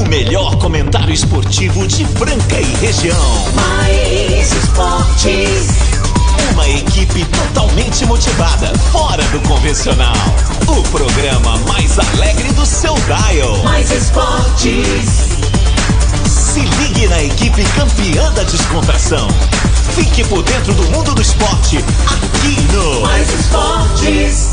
melhor comentário esportivo de Franca e região. Mais Esportes. Uma equipe totalmente motivada, fora do convencional. O programa mais alegre do seu dial. Mais Esportes. Se ligue na equipe campeã da descontração. Fique por dentro do mundo do esporte, aqui no Mais Esportes.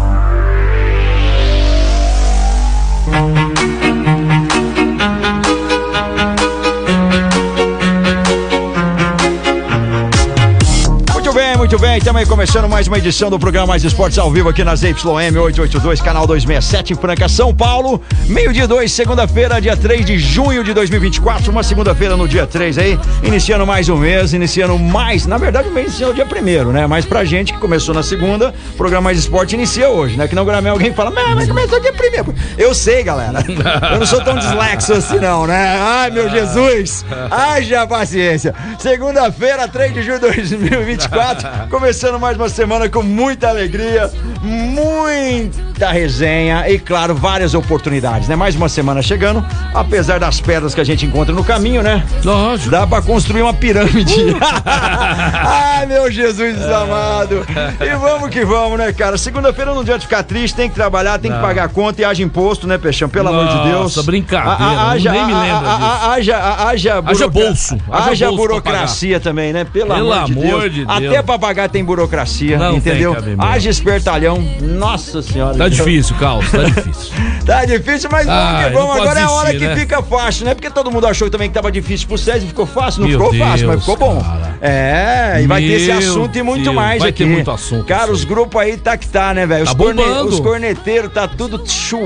Muito bem, estamos aí começando mais uma edição do programa Mais Esportes ao vivo aqui na ZYM 882, canal 267 em Franca, São Paulo. Meio-dia 2, segunda-feira, dia 3 de junho de 2024, uma segunda-feira no dia 3 aí, iniciando mais um mês, na verdade o mês iniciou no dia 1º, né? Mas pra gente que começou na segunda, o programa Mais Esporte inicia hoje, né? Que não gramei alguém fala, mas começou dia 1º. Eu sei, galera, eu não sou tão dislexo assim não, né? Ai, meu Jesus, haja paciência. Segunda-feira, 3 de junho de 2024, começando mais uma semana com muita alegria, muita resenha e, claro, várias oportunidades, né? Mais uma semana chegando, apesar das pedras que a gente encontra no caminho, né? Lógico. Dá pra construir uma pirâmide. Ai, meu Jesus amado. E vamos que vamos, né, cara? Segunda-feira não adianta ficar triste, tem que trabalhar, tem que pagar conta e haja imposto, né, Peixão? Pelo amor de Deus. Nossa, brincadeira, nem me lembro disso. Haja bolso. Haja burocracia também, né? Pelo amor de Deus. Até pra pagar tem burocracia, não entendeu? Haja espertalhão. Nossa senhora. Tá difícil, Carlos, tá difícil. Tá difícil, mas vamos que vamos. Agora é a hora que fica fácil, né? Porque todo mundo achou também que tava difícil pro César e ficou fácil. Não ficou fácil, mas ficou bom. E vai ter esse assunto e muito mais aqui. Vai ter muito assunto. Cara, os grupos aí tá que tá, né, velho? Os corneteiros tá tudo chué.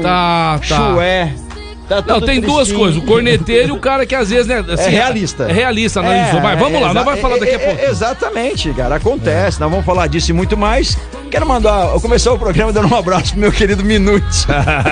Não, tem duas coisas, o corneteiro e o cara que às vezes, né, assim, é realista, analisou. Mas vamos lá, nós vamos falar daqui a pouco. Exatamente, cara, acontece, nós vamos falar disso e muito mais. Quero começar o programa dando um abraço pro meu querido Minute.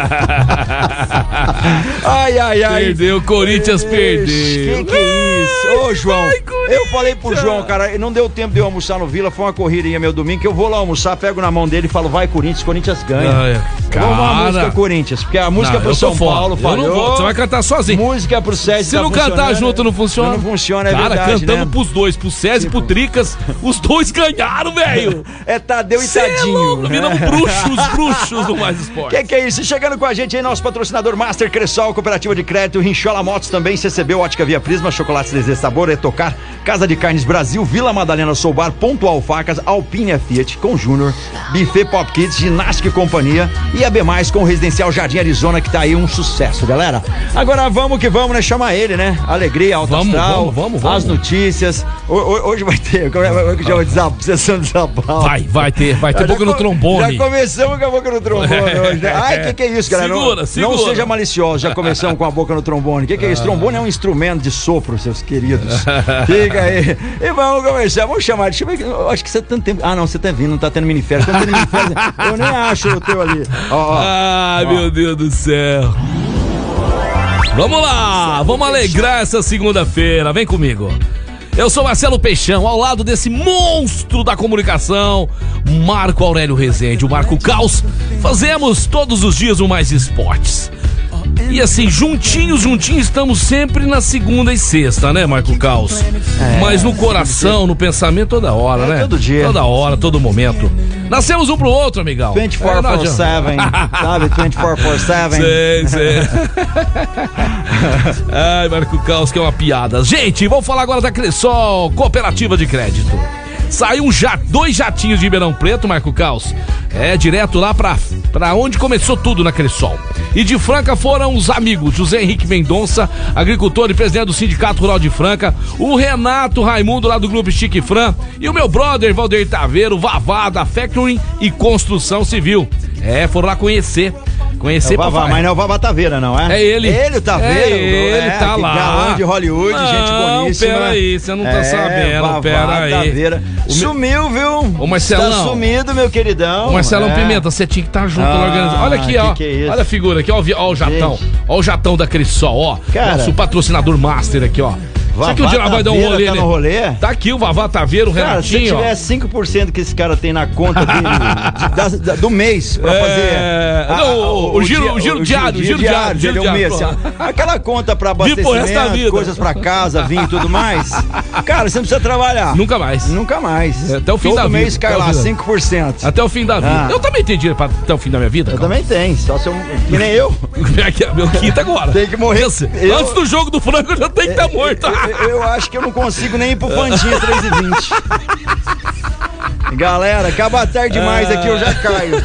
Ai. Perdeu, o Corinthians perdeu. Que é isso? Ô, João, eu falei pro João, cara, não deu tempo de eu almoçar no Vila, foi uma correria meu domingo, que eu vou lá almoçar, pego na mão dele e falo, vai Corinthians ganha. Vamos lá, música Corinthians, porque a música pro São Paulo falou. Você vai cantar sozinho. Música pro César. Se não cantar junto, não funciona. Não funciona, é cara, verdade, cantamos, né? Pros dois, pro César e pro Tricas, os dois ganharam, velho. É Tadeu e Tadinho. Viramos bruxos do Mais Esporte. Que é isso? E chegando com a gente aí, nosso patrocinador Master Cressol, Cooperativa de Crédito, Rinchola Motos também, CCB, Ótica Via Prisma, Chocolates Desde Sabor, Etocar, Casa de Carnes Brasil, Vila Madalena Soubar, Pontual Facas, Alpine Fiat, com Júnior, Buffet Pop Kids, Ginástica e Companhia e AB+, com o Residencial Jardim Arizona, que tá aí um sucesso, galera. Agora vamos que vamos, né? Chama ele, né? Alegria, alto astral, vamos. As notícias. Hoje vai ter, sessão de desabafo. Vai ter boca no trombone. Já começamos com a boca no trombone hoje, né? Ai, que é isso, galera? Segura. Não seja malicioso, já começamos com a boca no trombone. Que é isso? Trombone é um instrumento de sopro, seus queridos. Fica aí. E vamos começar, vamos chamar. Deixa eu ver, eu acho que você tá tendo... Ah, não, você tá vindo, não tá tendo miniférias. Quando tem miniférias, eu nem acho o teu ali. Meu Deus do céu. Vamos lá, vamos alegrar essa segunda-feira, vem comigo. Eu sou Marcelo Peixão, ao lado desse monstro da comunicação, Marco Aurélio Rezende, o Marco Caos. Fazemos todos os dias o Mais Esportes. E assim, juntinhos, estamos sempre na segunda e sexta, né, Marco Caos? Mas no coração, no pensamento, toda hora, né? Todo dia. Toda hora, todo momento. Nascemos um pro outro, amigão. 24/7, sabe? 24/7. Sei. Ai, Marco Caos, que é uma piada. Gente, vamos falar agora da Cressol, Cooperativa de Crédito. Saiu dois jatinhos de Ribeirão Preto, Marco Caos. Direto lá pra onde começou tudo na Cressol. E de Franca foram os amigos José Henrique Mendonça, agricultor e presidente do Sindicato Rural de Franca, o Renato Raimundo lá do Grupo Chique Fran e o meu brother Valdeir Taveiro, Vavá da Factory e Construção Civil. Foram lá conhecer o Vavá, mas não é o Vavá Taveira, não é? É ele. Ele, o Taveiro. Ele tá lá. Galã de Hollywood, gente boníssima. Peraí, você não tá sabendo, peraí. Taveira. Sumiu, viu? Ô, Marcelão. Tá sumido, meu queridão. Ô, Marcelão Pimenta, você tinha que estar junto na organização. Olha aqui, ó. Que é isso? Olha a figura aqui, ó o jatão. Ó o jatão da Cressol, ó. Cara. Nosso patrocinador master aqui, ó. Será que o dia ela vai dar um rolê, tá né? no rolê? Tá aqui o Vavá Taveiro, o Renatinho. Se tiver 5% que esse cara tem na conta dele do mês pra fazer. O giro diário. Mês, aquela conta pra abastecimento, coisas pra casa, vinho e tudo mais. Cara, você não precisa trabalhar. Nunca mais. Até o fim da vida. Todo mês cai lá 5%. Até o fim da vida. Eu também tenho dinheiro até o fim da minha vida. Eu também tenho. Só se eu. Que nem eu. Meu quinto agora. Tem que morrer. Antes do jogo do frango eu já tenho que estar morto. Eu acho que eu não consigo nem ir pro Pandinha 3h20. Galera, acaba tarde demais aqui, eu já caio.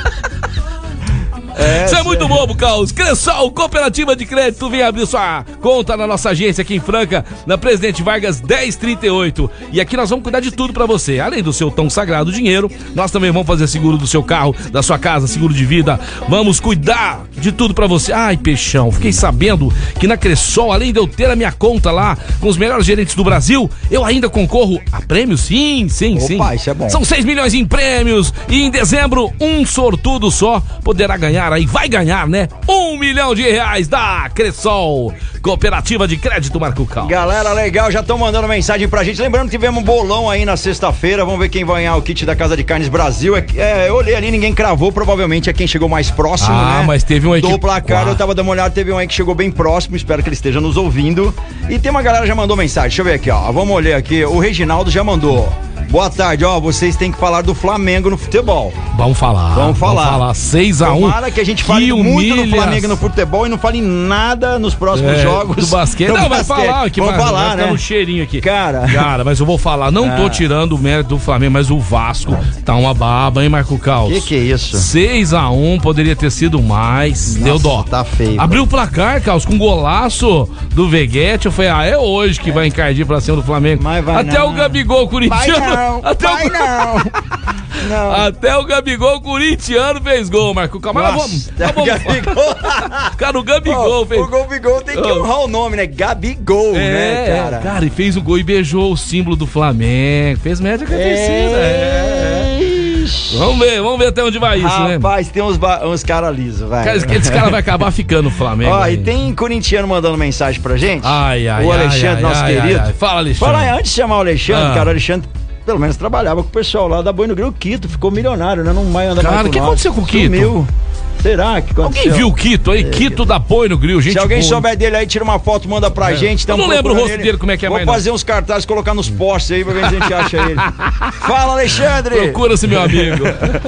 Isso é muito bobo, Carlos. Cressol, Cooperativa de Crédito, vem abrir sua conta na nossa agência aqui em Franca, na Presidente Vargas 1038. E aqui nós vamos cuidar de tudo pra você. Além do seu tão sagrado dinheiro, nós também vamos fazer seguro do seu carro, da sua casa, seguro de vida. Vamos cuidar de tudo pra você. Ai, Peixão, fiquei sabendo que na Cressol, além de eu ter a minha conta lá com os melhores gerentes do Brasil, eu ainda concorro a prêmios? Sim. Opa, isso é bom. São 6 milhões em prêmios e em dezembro, um sortudo só poderá ganhar aí, vai ganhar, né? R$1 milhão da Cressol, Cooperativa de Crédito, Marco Cal. Galera, legal, já estão mandando mensagem pra gente. Lembrando que tivemos um bolão aí na sexta-feira. Vamos ver quem vai ganhar o kit da Casa de Carnes Brasil. Eu olhei ali, ninguém cravou, provavelmente é quem chegou mais próximo, né? Mas teve um aí do placar, eu tava dando uma olhada, teve um aí que chegou bem próximo. Espero que ele esteja nos ouvindo. E tem uma galera que já mandou mensagem. Deixa eu ver aqui, ó. Vamos olhar aqui. O Reginaldo já mandou. Boa tarde, vocês têm que falar do Flamengo no futebol. Vamos falar. 6-1. Tomara que a gente fale muito do Flamengo no futebol e não fale nada nos próximos jogos. Do basquete. Não, vai falar aqui. Vamos falar, né? No cheirinho aqui. Cara, mas eu vou falar. Não tô tirando o mérito do Flamengo, mas o Vasco tá uma baba, hein, Marco Caos? Que é isso? 6-1, poderia ter sido mais. Nossa, deu dó. Tá feio. Abriu o placar, Caos, com golaço do Veguete. Eu falei, é hoje que vai encardir pra cima do Flamengo. Mas vai até não. O Gabigol corintiano. Não. Até o Gabigol corintiano fez gol, Marco. Calma, vamos Cara, o Gabigol fez. O Gabigol tem que honrar o nome, né? Gabigol, né, cara? Cara, e fez um gol e beijou o símbolo do Flamengo. Fez média com a torcida. Vamos ver até onde vai isso, né? Rapaz, tem uns caras lisos, vai. Esse cara vai acabar ficando no Flamengo. E tem corintiano mandando mensagem pra gente. O Alexandre, nosso querido. Fala, Alexandre. Antes de chamar o Alexandre, cara, o Alexandre pelo menos trabalhava com o pessoal lá da Boi no Grilo. Quito ficou milionário, né? Não vai andar mais com nós. Cara, o que aconteceu com o Quito? Sumiu. Será que aconteceu? Alguém viu o Quito aí? Quito da Boi no Grilo, gente. Se alguém souber dele aí, tira uma foto, manda pra gente. Eu não lembro o rosto dele, como é que é mais. Vou fazer uns cartazes, colocar nos postes aí pra ver se a gente acha ele. Fala, Alexandre! Procura-se, meu amigo.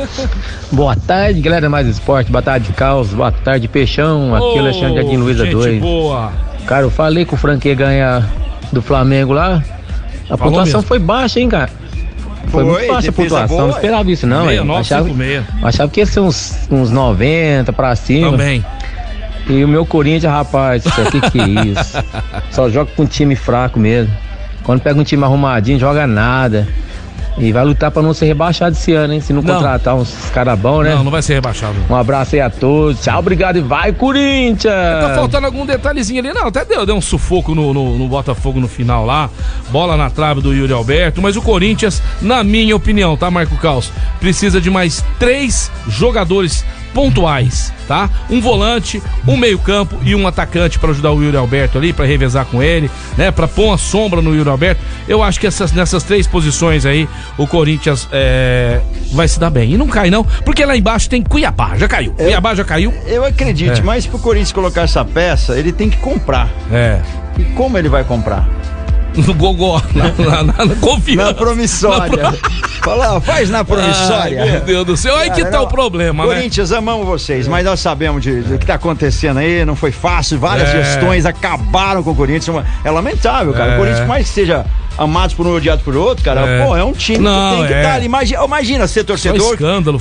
Boa tarde, galera mais esporte. Boa tarde, Caos. Boa tarde, Peixão. Aqui é o Alexandre Jardim Luiza 2. Boa. Cara, eu falei que o Franquê ganha do Flamengo lá. A pontuação mesmo. Foi baixa, hein, cara? Foi muito baixa a pontuação, não esperava isso não. Achava que ia ser uns 90 pra cima. Também. E o meu Corinthians, rapaz, que é isso? Só joga com um time fraco mesmo. Quando pega um time arrumadinho, joga nada. E vai lutar pra não ser rebaixado esse ano, hein? Se não contratar uns caras bons, né? Não vai ser rebaixado. Um abraço aí a todos. Tchau, obrigado e vai, Corinthians! Tá faltando algum detalhezinho ali. Não, até deu um sufoco no Botafogo no final lá. Bola na trave do Yuri Alberto. Mas o Corinthians, na minha opinião, tá, Marco Caos? Precisa de mais 3 jogadores pontuais, tá? Um volante, um meio-campo e um atacante pra ajudar o Yuri Alberto ali, pra revezar com ele, né? Pra pôr uma sombra no Yuri Alberto. Eu acho que nessas 3 posições aí, o Corinthians vai se dar bem. E não cai não, porque lá embaixo tem Cuiabá, já caiu. Cuiabá já caiu. Eu acredito, mas pro Corinthians colocar essa peça, ele tem que comprar. E como ele vai comprar? No gogó, na confiança. Na promissória. Fala, faz na promissória. Ai, meu Deus do céu, aí que tá o problema, Corinthians, amamos vocês, mas nós sabemos do que tá acontecendo aí, não foi fácil, várias gestões acabaram com o Corinthians, é lamentável, cara. O Corinthians, por mais que seja amados por um, odiados por outro, cara, é um time que tem que estar ali. Imagina ser torcedor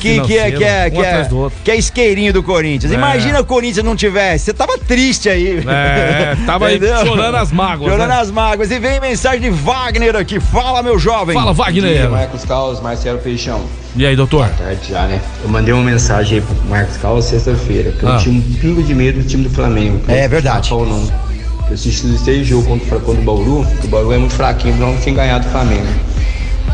que é isqueirinho do Corinthians. Imagina o Corinthians não tivesse, você tava triste aí. Tava aí chorando as mágoas. Chorando as mágoas. E vem mensagem de Wagner aqui. Fala, meu jovem. Fala, Wagner. Marcos Caos, Marcelo Peixão. E aí, doutor? Boa tarde já, né? Eu mandei uma mensagem aí pro Marcos Caos sexta-feira, que eu tinha um pingo de medo do time do Flamengo. É verdade. Ou não. Eu assisti os 3 jogos contra o Bauru. O Bauru é muito fraquinho, não tinha ganhado o Flamengo.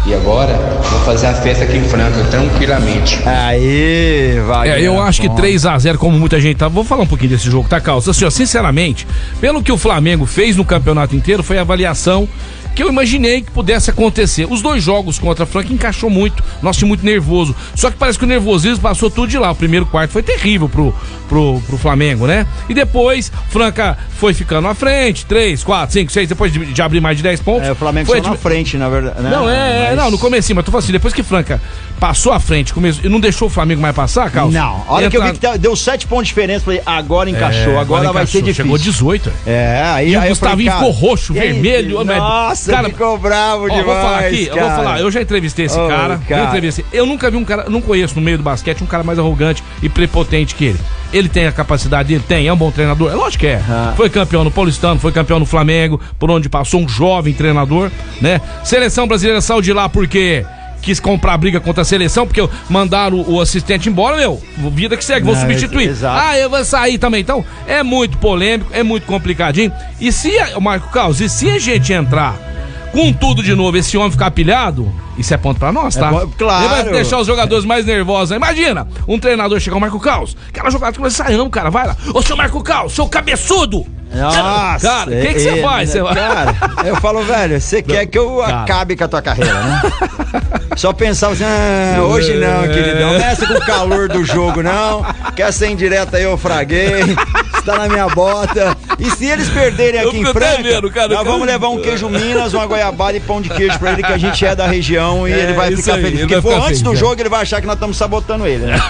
E agora, vou fazer a festa aqui em Franca, tranquilamente. Aí, vai. Eu acho que 3-0, como muita gente tá. Vou falar um pouquinho desse jogo, tá, Carlos? Assim, ó, sinceramente, pelo que o Flamengo fez no campeonato inteiro, foi a avaliação que eu imaginei que pudesse acontecer. Os 2 jogos contra a Franca encaixou muito, nosso time muito nervoso. Só que parece que o nervosismo passou tudo de lá. O primeiro quarto foi terrível pro Flamengo, né? E depois, Franca foi ficando à frente, 3, 4, 5, 6, depois de abrir mais de 10 pontos. O Flamengo foi na frente, na verdade. Né? Não, no comecinho, mas tô falando assim, depois que Franca passou à frente e não deixou o Flamengo mais passar, Carlos? Não, a hora que eu vi que deu 7 pontos de diferença, falei, agora encaixou, agora vai ser difícil. Chegou 18. Aí o Gustavinho ficou roxo, vermelho. Nossa, cara, ficou bravo demais. Vou falar aqui, eu vou falar, eu já entrevistei esse cara. Eu nunca vi um cara, não conheço no meio do basquete um cara mais arrogante e prepotente que ele. Ele tem a capacidade, ele tem, é um bom treinador, é lógico que é. Foi campeão no Paulistano, foi campeão no Flamengo, por onde passou um jovem treinador, né? Seleção brasileira saiu de lá porque quis comprar briga contra a seleção, porque mandaram o assistente embora, vida que segue, vou substituir. Exato. Eu vou sair também. Então, é muito polêmico, é muito complicadinho. E se, Marco Carlos, e se a gente entrar com tudo de novo, esse homem ficar pilhado, isso é ponto pra nós, tá? Claro. Ele vai deixar os jogadores mais nervosos. Imagina, um treinador chegar, o Marco Carlos, aquela jogada que nós saímos, cara, vai lá. Ô, seu Marco Carlos, seu cabeçudo! Nossa, cara, o que você faz? Cara, eu falo, velho, você quer que eu acabe com a tua carreira, né? Só pensava assim, hoje não, queridão, não é essa com o calor do jogo, não. Quer ser indireta aí, eu fraguei. Está na minha bota. E se eles perderem aqui em Franca, nós vamos levar um queijo Minas, uma goiabada e pão de queijo pra ele, que a gente é da região e ele vai ficar feliz. Porque antes do jogo ele vai achar que nós estamos sabotando ele, né?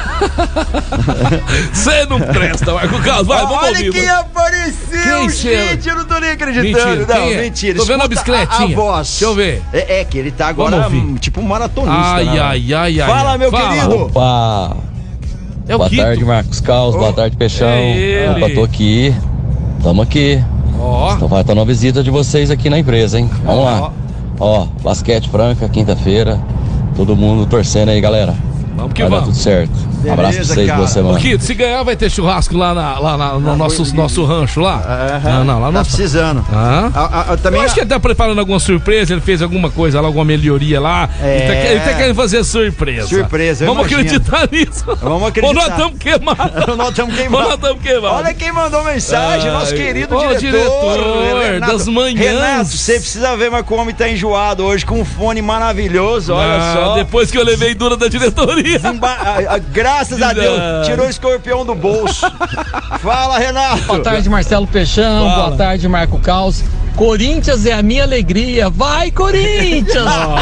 Você não presta, Marco Carlos, vai, vamos ouvir. Olha quem apareceu, gente, eu não tô nem acreditando. Mentira. Tô vendo a bicicletinha. A voz. Deixa eu ver. É que ele tá agora tipo um maratonista. Ai. Fala, meu querido. Opa. Boa tarde, Marcos Carlos. Boa tarde, Peixão. Opa, tô aqui. Tamo aqui. Então vai estar uma visita de vocês aqui na empresa, hein? Vamos lá. Basquete Franca, quinta-feira. Todo mundo torcendo aí, galera. Vamos que vai vamos. Dar tudo certo. Beleza, abraço pra vocês, boa semana. Kito, se ganhar vai ter churrasco lá no nosso rancho lá? Não, lá tá precisando. Também eu acho que ele tá preparando alguma surpresa, ele fez alguma coisa lá, alguma melhoria lá. Ele tá querendo fazer surpresa. Vamos acreditar nisso. Vamos acreditar. Ou nós estamos queimados. Nós estamos queimados. Olha quem mandou mensagem, nosso querido diretor das manhãs. Renato, você precisa ver, mas como o homem tá enjoado hoje com um fone maravilhoso, olha só. Depois que eu levei dura da diretoria. Graças a Deus, tirou o escorpião do bolso. Fala, Renato. Boa tarde, Marcelo Peixão. Boa tarde, Marco Caos. Corinthians é a minha alegria. Vai, Corinthians!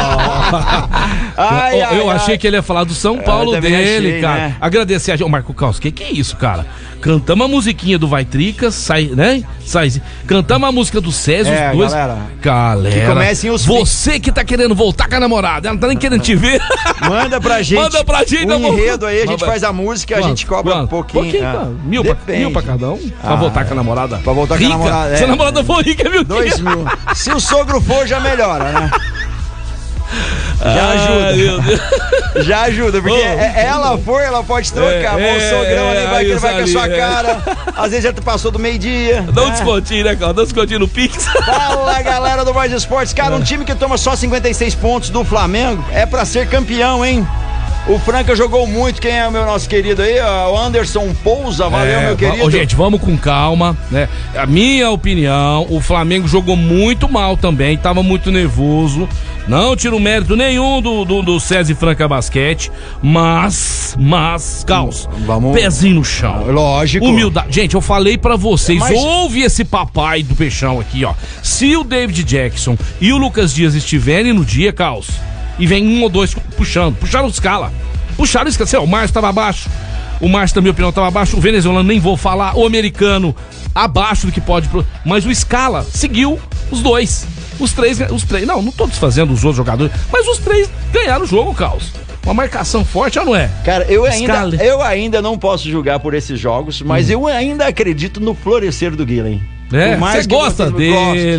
Eu achei que ele ia falar do São Paulo dele, achei, cara. né? Agradecer a gente. Ô, Marco Caos, que é isso, cara? Cantamos a musiquinha do Vai Tricas, né? Cantamos a música do Césio, os dois. Galera. Que comecem os Você que tá querendo voltar com a namorada, ela não tá nem querendo te ver. Manda pra gente. Um enredo aí, a gente faz a música, a gente cobra um pouquinho. Mil pra cada um. Pra voltar com a namorada. Pra voltar com a namorada. Se a namorada for rica, viu? 2.000. Se o sogro for, já melhora, né? Já ajuda. Já ajuda, porque ela pode trocar. O sogrão ali vai com a sua cara. Às vezes já passou do meio-dia. Dá um descontinho, né, cara? Dá um descontinho no Pix. Fala, galera do Mais Esportes. Cara, um time que toma só 56 pontos do Flamengo é pra ser campeão, hein? O Franca jogou muito, quem é o nosso querido aí? O Anderson Pousa, valeu, meu querido. Gente, vamos com calma, né? A minha opinião, o Flamengo jogou muito mal também, tava muito nervoso. Não tiro mérito nenhum do César Franca Basquete, mas, Caos, pezinho no chão. Lógico. Humildade. Gente, eu falei pra vocês, ouve esse papai do Peixão aqui, ó. Se o David Jackson e o Lucas Dias estiverem no dia, Caos, e vem um ou dois puxaram escala. Assim, ó, o Márcio tava abaixo. O Márcio, na minha opinião, tava abaixo. O venezuelano, nem vou falar. O americano, abaixo do que pode. Mas o Scala seguiu os dois. Os três, não tô desfazendo os outros jogadores, mas os três ganharam o jogo, Caos. Uma marcação forte, ou não é? Cara, eu ainda não posso julgar por esses jogos, mas eu ainda acredito no florescer do Guilherme. Você gosta dele.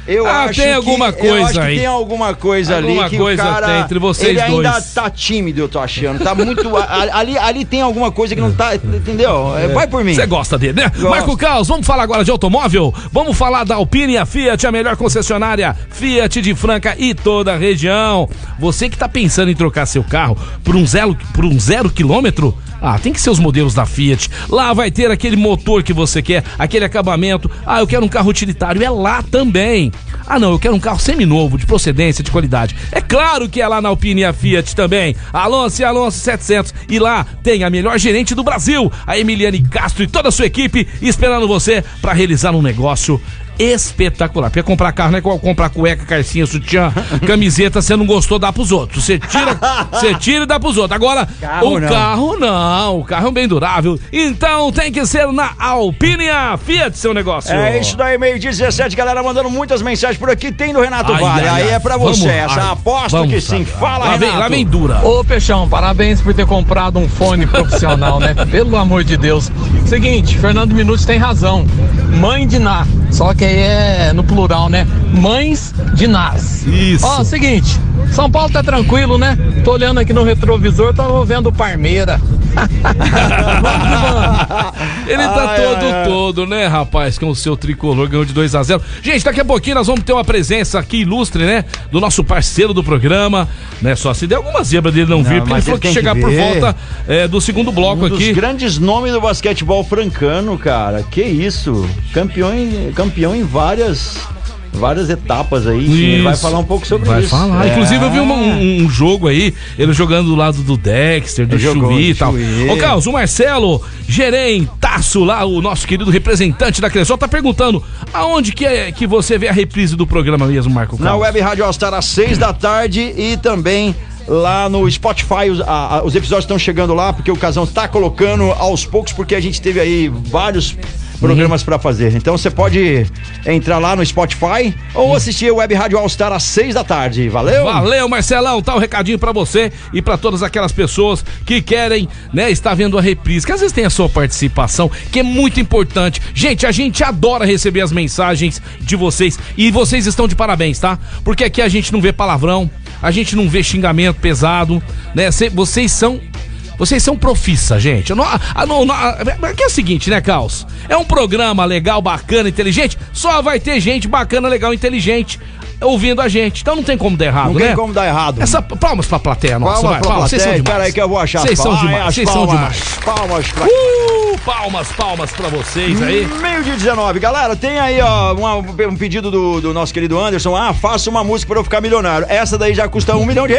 Eu acho tem alguma coisa aí. Tem alguma coisa ali que o cara... entre vocês ele dois. ainda tá tímido, eu tô achando. Tá muito... ali tem alguma coisa que não tá... Entendeu? Vai por mim. Você gosta dele, né? Gosto. Marco Caos, vamos falar agora de automóvel? Vamos falar da Alpine e a Fiat, a melhor concessionária Fiat de Franca e toda a região. Você que tá pensando em trocar seu carro por um 0 quilômetro, tem que ser os modelos da Fiat. Lá vai ter aquele motor que você quer, aquele acabamento. Eu quero um carro utilitário, é lá também. Não, eu quero um carro seminovo, de procedência, de qualidade. É claro que é lá na Alpine e a Fiat também. Alonso 700. E lá tem a melhor gerente do Brasil, a Emiliane Castro e toda a sua equipe esperando você para realizar um negócio espetacular. Pra comprar carro não é igual comprar cueca, calcinha, sutiã, camiseta, você não gostou, dá pros outros. Você tira e dá pros outros. Agora, carro não. O carro é um bem durável. Então tem que ser na Alpine Fiat seu negócio. É isso daí, 12h17, galera mandando muitas mensagens por aqui. Tem do Renato Vale. Aí é pra você. Aposto que sim. Fala, Renato. Lá vem dura. Ô, Peixão, parabéns por ter comprado um fone profissional, né? Pelo amor de Deus. Seguinte, Fernando Minuti tem razão. Mãe de Ná. Só que aí é no plural, né? Mães de Nas. Isso. Seguinte, São Paulo tá tranquilo, né? Tô olhando aqui no retrovisor, tô vendo o Parmeira. Ele tá todo, né, rapaz? Com o seu tricolor ganhou de 2-0. Gente, daqui a pouquinho nós vamos ter uma presença aqui ilustre, né? Do nosso parceiro do programa, né? Só se der alguma zebra dele não vir, porque ele falou que chegar por volta do segundo bloco aqui. Dos grandes nomes do basquetebol francano, cara. Que isso? Campeão em várias etapas aí. Sim, ele vai falar um pouco sobre isso. Vai falar. Inclusive eu vi um jogo aí, ele jogando do lado do Dexter, do Chuí e tal. Ô, Carlos, o Marcelo Gerentaço lá, o nosso querido representante da Cressol, tá perguntando aonde que você vê a reprise do programa mesmo, Marco Carlos? Na Web Rádio All Star às 6 da tarde e também lá no Spotify. Os episódios estão chegando lá porque o Casão tá colocando aos poucos, porque a gente teve aí vários programas pra fazer. Então você pode entrar lá no Spotify ou assistir a Web Rádio All Star às 6 da tarde. Valeu? Valeu, Marcelão. Tá o recadinho pra você e pra todas aquelas pessoas que querem, né, estar vendo a reprise, que às vezes tem a sua participação, que é muito importante. Gente, a gente adora receber as mensagens de vocês e vocês estão de parabéns, tá? Porque aqui a gente não vê palavrão, a gente não vê xingamento pesado, né? Vocês são profissa, gente. Aqui é o seguinte, né, Caos? É um programa legal, bacana, inteligente. Só vai ter gente bacana, legal, inteligente ouvindo a gente. Então não tem como dar errado, né? Não tem como dar errado. Palmas pra plateia nossa. Palmas, vocês são demais. Pera aí que eu vou achar. Vocês são demais. Palmas pra... Palmas pra vocês aí. 12h19. Galera, tem aí, ó, um pedido do nosso querido Anderson. Faça uma música pra eu ficar milionário. Essa daí já custa R$1 milhão.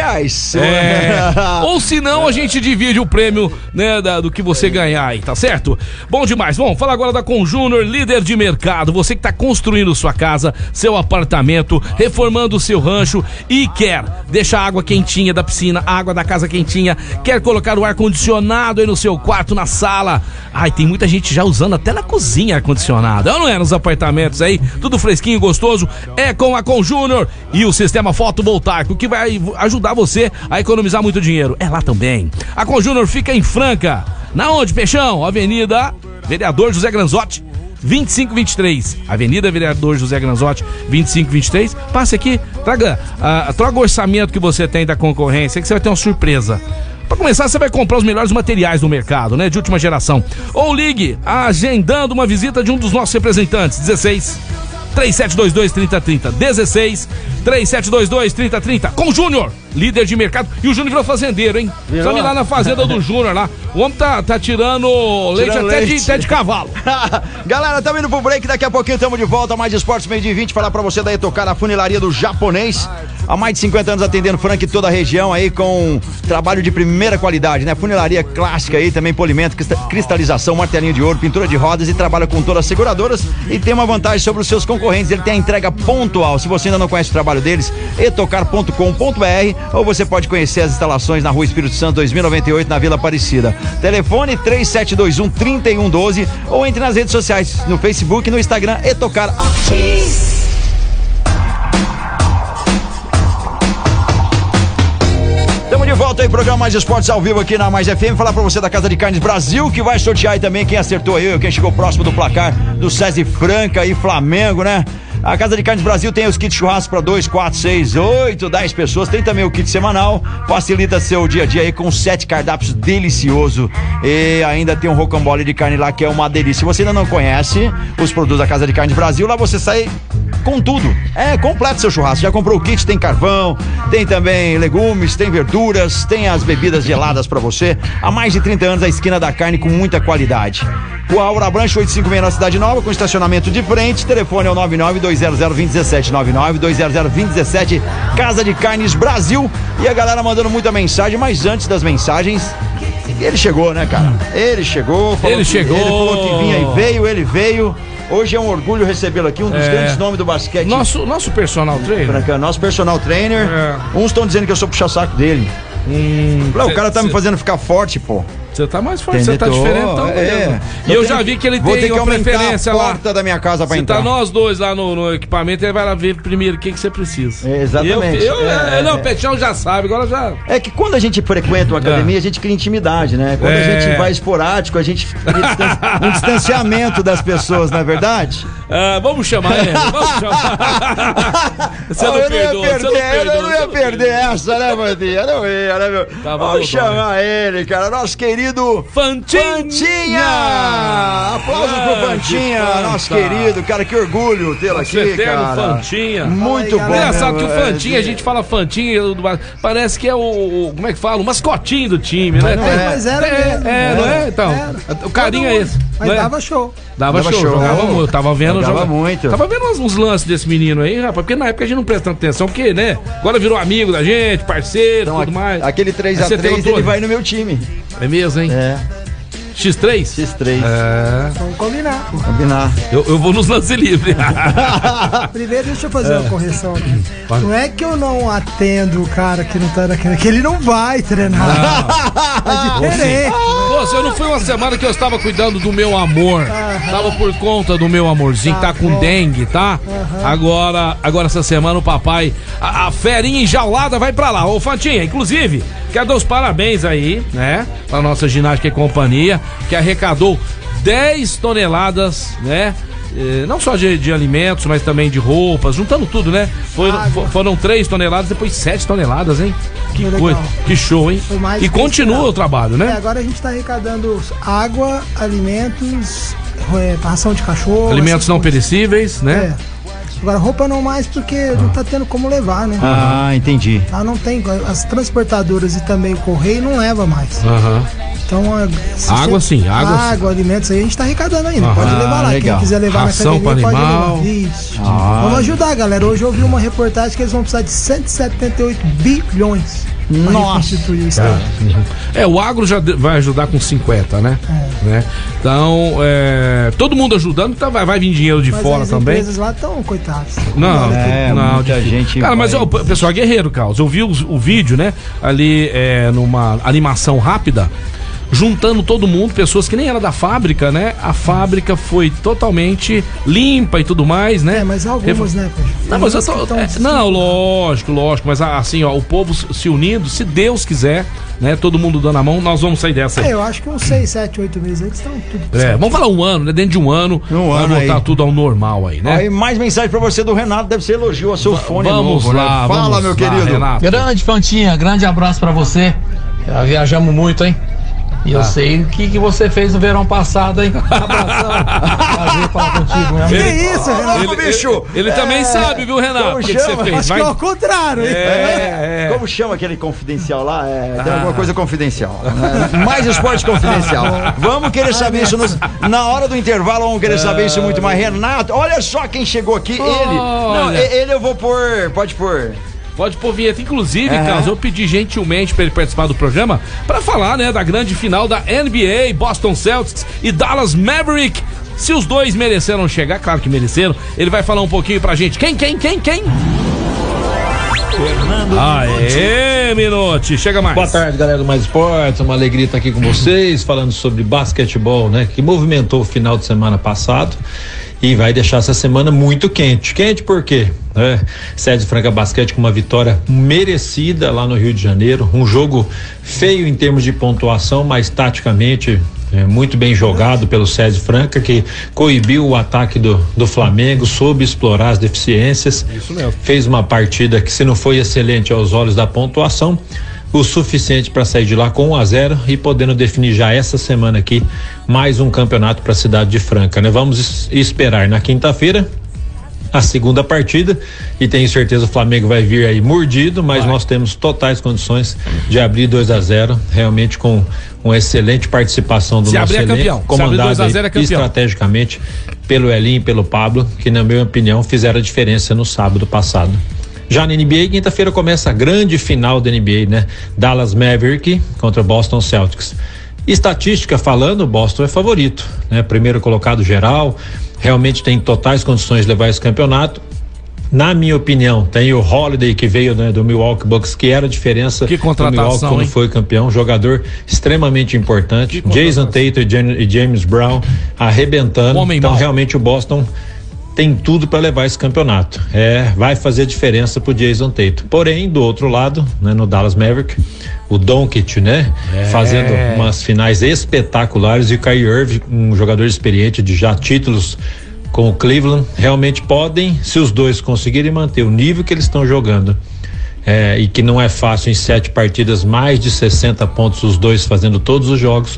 Ou se não, a gente divide o prêmio, né, do que você ganhar aí, tá certo? Bom demais. Vamos falar agora da Conjúnior, líder de mercado. Você que tá construindo sua casa, seu apartamento, reformando o seu rancho e quer deixar a água quentinha da piscina, a água da casa quentinha, quer colocar o ar-condicionado aí no seu quarto, na sala. Tem muita gente já usando até na cozinha ar-condicionado. Não é nos apartamentos aí, tudo fresquinho, gostoso. É com a Conjúnior e o sistema fotovoltaico, que vai ajudar você a economizar muito dinheiro. É lá também. A Conjúnior fica em Franca. Na onde, Peixão? Avenida Vereador José Granzotti, 2523. Avenida Vereador José Granzotti, 2523. Passe aqui, traga o orçamento que você tem da concorrência, que você vai ter uma surpresa. Pra começar, você vai comprar os melhores materiais do mercado, né? De última geração. Ou ligue, agendando uma visita de um dos nossos representantes. 16-3722-3030. 16-3722-3030. Com o Júnior, líder de mercado. E o Júnior virou fazendeiro, hein? Estamos lá na fazenda do Júnior lá. O homem tá tirando leite até de cavalo. Galera, estamos indo pro break. Daqui a pouquinho estamos de volta. Mais Esportes, 12h20. Falar pra você da Etocar, a funilaria do japonês. Há mais de 50 anos atendendo Franca e toda a região aí com trabalho de primeira qualidade, né? Funilaria clássica aí, também polimento, cristalização, martelinho de ouro, pintura de rodas e trabalha com todas as seguradoras e tem uma vantagem sobre os seus concorrentes. Ele tem a entrega pontual. Se você ainda não conhece o trabalho deles, etocar.com.br ou você pode conhecer as instalações na Rua Espírito Santo 2098 na Vila Aparecida. Telefone 3721-3112 ou entre nas redes sociais, no Facebook e no Instagram, Etocar. Estamos de volta aí, programa Mais Esportes ao vivo aqui na Mais FM. Falar pra você da Casa de Carnes Brasil, que vai sortear aí também quem acertou aí, quem chegou próximo do placar do SESI Franca e Flamengo, né? A Casa de Carnes Brasil tem os kits churrasco para 2, 4, 6, 8, 10 pessoas. Tem também o kit semanal, facilita seu dia a dia aí com 7 cardápios delicioso. E ainda tem um rocambole de carne lá que é uma delícia. Se você ainda não conhece os produtos da Casa de Carnes Brasil, lá você sai com tudo. É completo seu churrasco. Já comprou o kit, tem carvão, tem também legumes, tem verduras, tem as bebidas geladas para você. Há mais de 30 anos a esquina da carne com muita qualidade. Rua Aura Branche 856 na Cidade Nova, com estacionamento de frente. Telefone é o 99-200-2017, 99-200-2017, Casa de Carnes Brasil. E a galera mandando muita mensagem, mas antes das mensagens, ele chegou, né, cara? Ele chegou, falou ele falou que vinha e veio, ele veio. Hoje é um orgulho recebê-lo aqui, um dos grandes nomes do basquete. Nosso personal trainer. Nosso personal trainer. Uns estão dizendo que eu sou puxa-saco dele. O cara tá me fazendo ficar forte, pô. Você tá mais forte, você tá diferentão. E eu já vi que ele tem uma preferência lá. A porta da minha casa pra entrar. Se tá nós dois lá no equipamento, ele vai lá ver primeiro o que você precisa. Exatamente. Não, o Petião já sabe, agora já. É que quando a gente frequenta uma academia, a gente cria intimidade, né? Quando a gente vai esporádico, a gente cria um distanciamento das pessoas, não é verdade? Vamos chamar ele, vamos chamar. Você não perdoa, eu não ia perder essa, né, Mandinha? Não ia, né, meu? Vamos chamar ele, cara, nosso querido Fantinha! Aplausos pro Fantinha, nosso querido, cara, que orgulho tê-lo aqui, cara. Fantinha. Muito bom. Engraçado que o Fantinha, a gente fala Fantinha, parece que é como é que fala? O mascotinho do time, né? Mas era mesmo. Não é? Então, o carinho é esse. Mas dava show. Dava show, jogava muito. Eu tava vendo. Jogava muito. Tava vendo uns lances desse menino aí, rapaz, porque na época a gente não presta tanta atenção, porque, né? Agora virou amigo da gente, parceiro, então, tudo mais. Aquele 3x3 ele vai no meu time. É mesmo, hein? É. X3? X3. Vamos combinar. Eu vou nos lances livres. Primeiro, deixa eu fazer uma correção aqui. Não é que eu não atendo o cara que não tá naquele, que ele não vai treinar. É diferente. Pô, eu não fui uma semana que eu estava cuidando do meu amor. Tava por conta do meu amorzinho, que tá com dengue, tá? Agora essa semana o papai, a ferinha enjaulada vai pra lá. Ô, Fantinha, inclusive, quero dar os parabéns aí, né? Pra nossa ginástica e companhia, que arrecadou 10 toneladas, né? Não só de alimentos, mas também de roupas, juntando tudo, né? Foram 3 toneladas, depois 7 toneladas, hein? Que coisa, que show, hein? E continua o trabalho, né? Agora a gente tá arrecadando água, alimentos, ração de cachorro. Alimentos não perecíveis, né? Agora roupa não mais, porque não tá tendo como levar, né? Entendi. Não tem, as transportadoras e também o correio não leva mais. Então, água sim, água, alimentos aí a gente tá arrecadando ainda. Pode levar lá. Legal. Quem quiser levar ração na academia, para animal. Pode levar. Isso. Vamos ajudar, galera. Hoje eu vi uma reportagem que eles vão precisar de 178 bilhões. Nossa. O agro já vai ajudar com 50, né? Então, todo mundo ajudando, então vai vir dinheiro de fora também. As empresas lá estão, coitadas. Não, muita gente. Cara, mas o pessoal é guerreiro, Carlos. Eu vi o vídeo, né? Ali numa animação rápida, juntando todo mundo, pessoas que nem era da fábrica, né? A fábrica foi totalmente limpa e tudo mais, né? Mas algumas, né? Não, mas lógico, mas assim, ó, o povo se unindo, se Deus quiser, né? Todo mundo dando a mão, nós vamos sair dessa aí. Eu acho que uns 6, 7, 8 meses eles estão tudo. Vamos falar um ano, né? Dentro de um ano vai voltar tudo ao normal aí, né? Aí mais mensagem pra você do Renato, deve ser elogio ao seu fone vamos novo, lá, né? Fala, meu querido. Renato. Grande Fantinha, grande abraço pra você. Já viajamos muito, hein? E eu sei o que você fez no verão passado, hein? Abração. Prazer falar contigo, meu amigo. Que isso, Renato? Bicho? Ele também sabe, viu, Renato? O que você fez? Acho que é ao contrário, hein? Como chama aquele confidencial lá? Tem alguma coisa confidencial. Mais esporte confidencial. Vamos querer saber isso na hora do intervalo. Vamos querer saber isso muito mais. Renato, olha só quem chegou aqui. Ele. Não, ele eu vou pôr. Pode pôr. Pode pôr vinheta. Inclusive, Carlos, eu pedi gentilmente para ele participar do programa para falar, né, da grande final da NBA, Boston Celtics e Dallas Maverick. Se os dois mereceram chegar, claro que mereceram. Ele vai falar um pouquinho pra gente. Quem? Fernando Minuti, chega mais. Boa tarde, galera do Mais Esportes. Uma alegria estar aqui com vocês, falando sobre basquetebol, né? Que movimentou o final de semana passado e vai deixar essa semana muito quente. Quente por quê? César Franca Basquete com uma vitória merecida lá no Rio de Janeiro. Um jogo feio em termos de pontuação, mas taticamente muito bem jogado pelo César Franca, que coibiu o ataque do Flamengo, soube explorar as deficiências. Isso mesmo. Fez uma partida que, se não foi excelente aos olhos da pontuação, o suficiente para sair de lá com 1-0 e podendo definir já essa semana aqui mais um campeonato para a cidade de Franca, né? Vamos esperar na quinta-feira a segunda partida e tenho certeza o Flamengo vai vir aí mordido, mas nós temos totais condições de abrir 2-0, realmente com uma excelente participação do nosso elenco, comandado estrategicamente pelo Elinho e pelo Pablo, que na minha opinião fizeram a diferença no sábado passado. Já na NBA, quinta-feira começa a grande final da NBA, né? Dallas Maverick contra Boston Celtics. Estatística falando, o Boston é favorito, né? Primeiro colocado geral, realmente tem totais condições de levar esse campeonato. Na minha opinião, tem o Holiday, que veio, né, do Milwaukee Bucks, que era a diferença que do Milwaukee quando foi campeão, jogador extremamente importante. Jason Tatum e James Brown arrebentando. Então realmente o Boston tem tudo para levar esse campeonato. Vai fazer diferença pro Jason Tatum. Porém, do outro lado, né, no Dallas Maverick, o Doncic, né, fazendo umas finais espetaculares, e o Kyrie Irving, um jogador experiente de já títulos com o Cleveland, realmente podem, se os dois conseguirem manter o nível que eles estão jogando, e que não é fácil em 7 partidas, mais de 60 pontos, os dois fazendo todos os jogos,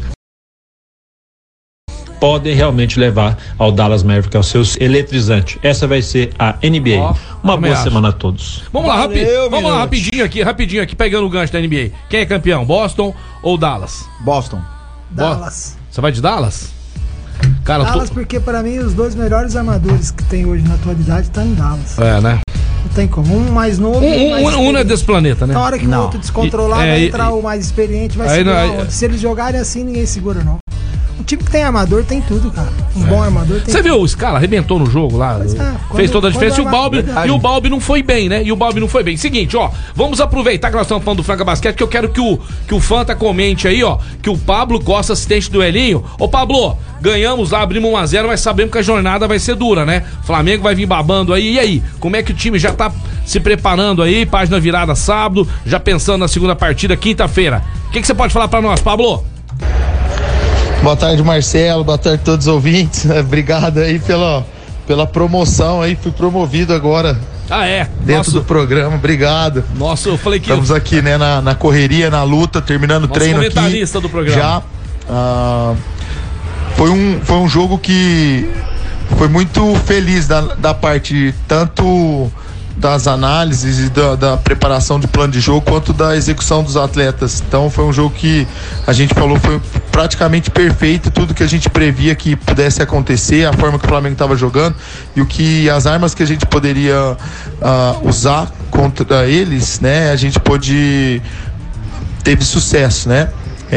podem realmente levar ao Dallas Mavericks ao seu eletrizante. Essa vai ser a NBA. Uma boa semana a todos. Vamos lá, rapidinho aqui, pegando o gancho da NBA. Quem é campeão, Boston ou Dallas? Boston. Dallas. Você vai de Dallas? Cara, Dallas, porque pra mim os 2 melhores armadores que tem hoje na atualidade estão em Dallas. Né? Não tem como. Um mais novo. Um não é desse planeta, né? Na hora que o outro descontrolar, vai entrar o mais experiente, vai segurar. Se eles jogarem assim, ninguém segura, não. O time que tem armador tem tudo, cara. Um bom armador tem. Você viu, o Scala arrebentou no jogo lá, fez toda a diferença, e o Balbi não foi bem, né? Seguinte, ó, vamos aproveitar que nós estamos falando do Franca Basquete, que eu quero que o Fanta comente aí, ó, que o Pablo Costa, assistente do Elinho. Ô Pablo, ganhamos lá, abrimos 1-0, mas sabemos que a jornada vai ser dura, né? Flamengo vai vir babando aí, e aí? Como é que o time já tá se preparando aí, página virada sábado, já pensando na segunda partida, quinta-feira? O que você pode falar pra nós, Pablo? Boa tarde, Marcelo, boa tarde a todos os ouvintes. Obrigado aí pela promoção aí, fui promovido agora. Dentro do programa, obrigado. Nossa, eu falei que estamos aqui, né, na correria, na luta, terminando o treino aqui. Comentarista do programa. Já foi um jogo que foi muito feliz da parte tanto das análises e da preparação de plano de jogo, quanto da execução dos atletas. Então foi um jogo que a gente falou foi praticamente perfeito, tudo que a gente previa que pudesse acontecer, a forma que o Flamengo estava jogando e as armas que a gente poderia usar contra eles, né? A gente teve sucesso, né?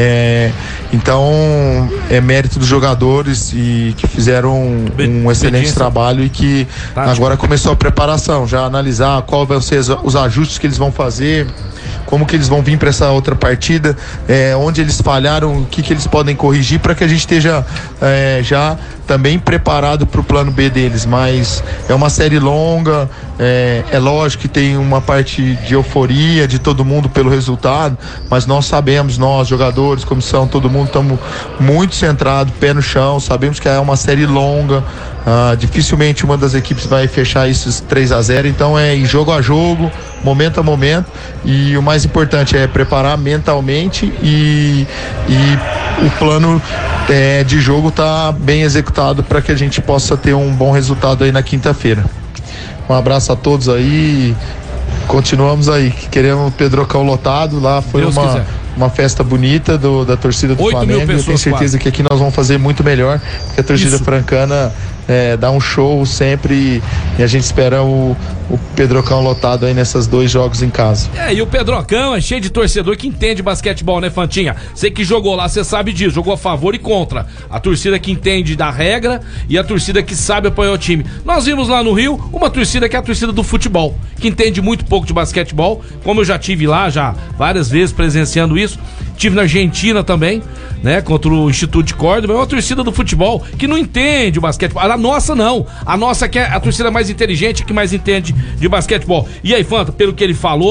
Então é mérito dos jogadores e que fizeram um excelente trabalho e que agora começou a preparação, já analisar qual vão ser os ajustes que eles vão fazer, como que eles vão vir para essa outra partida, onde eles falharam, o que eles podem corrigir para que a gente esteja já também preparado para o plano B deles. Mas é uma série longa, é lógico que tem uma parte de euforia de todo mundo pelo resultado, mas nós sabemos, nós jogadores, comissão, todo mundo estamos muito centrados, pé no chão, sabemos que é uma série longa, dificilmente uma das equipes vai fechar isso 3-0, então é em jogo a jogo, momento a momento, e o mais importante é preparar mentalmente e o plano de jogo tá bem executado para que a gente possa ter um bom resultado aí na quinta-feira. Um abraço a todos aí, continuamos aí, queremos o Pedrocão lotado, lá foi uma festa bonita da torcida do Flamengo, eu tenho certeza que aqui nós vamos fazer muito melhor, porque a torcida francana dá um show sempre e a gente espera o Pedrocão lotado aí nesses 2 jogos em casa. E o Pedrocão é cheio de torcedor que entende basquetebol, né, Fantinha? Você que jogou lá, você sabe disso, jogou a favor e contra. A torcida que entende da regra e a torcida que sabe apoiar o time. Nós vimos lá no Rio uma torcida que é a torcida do futebol, que entende muito pouco de basquetebol, como eu já tive lá, já várias vezes presenciando isso. Tive na Argentina também, né, contra o Instituto de Córdoba. É uma torcida do futebol que não entende o basquetebol. A nossa não. A nossa que é a torcida mais inteligente, que mais entende de basquetebol. E aí, Fanta, pelo que ele falou,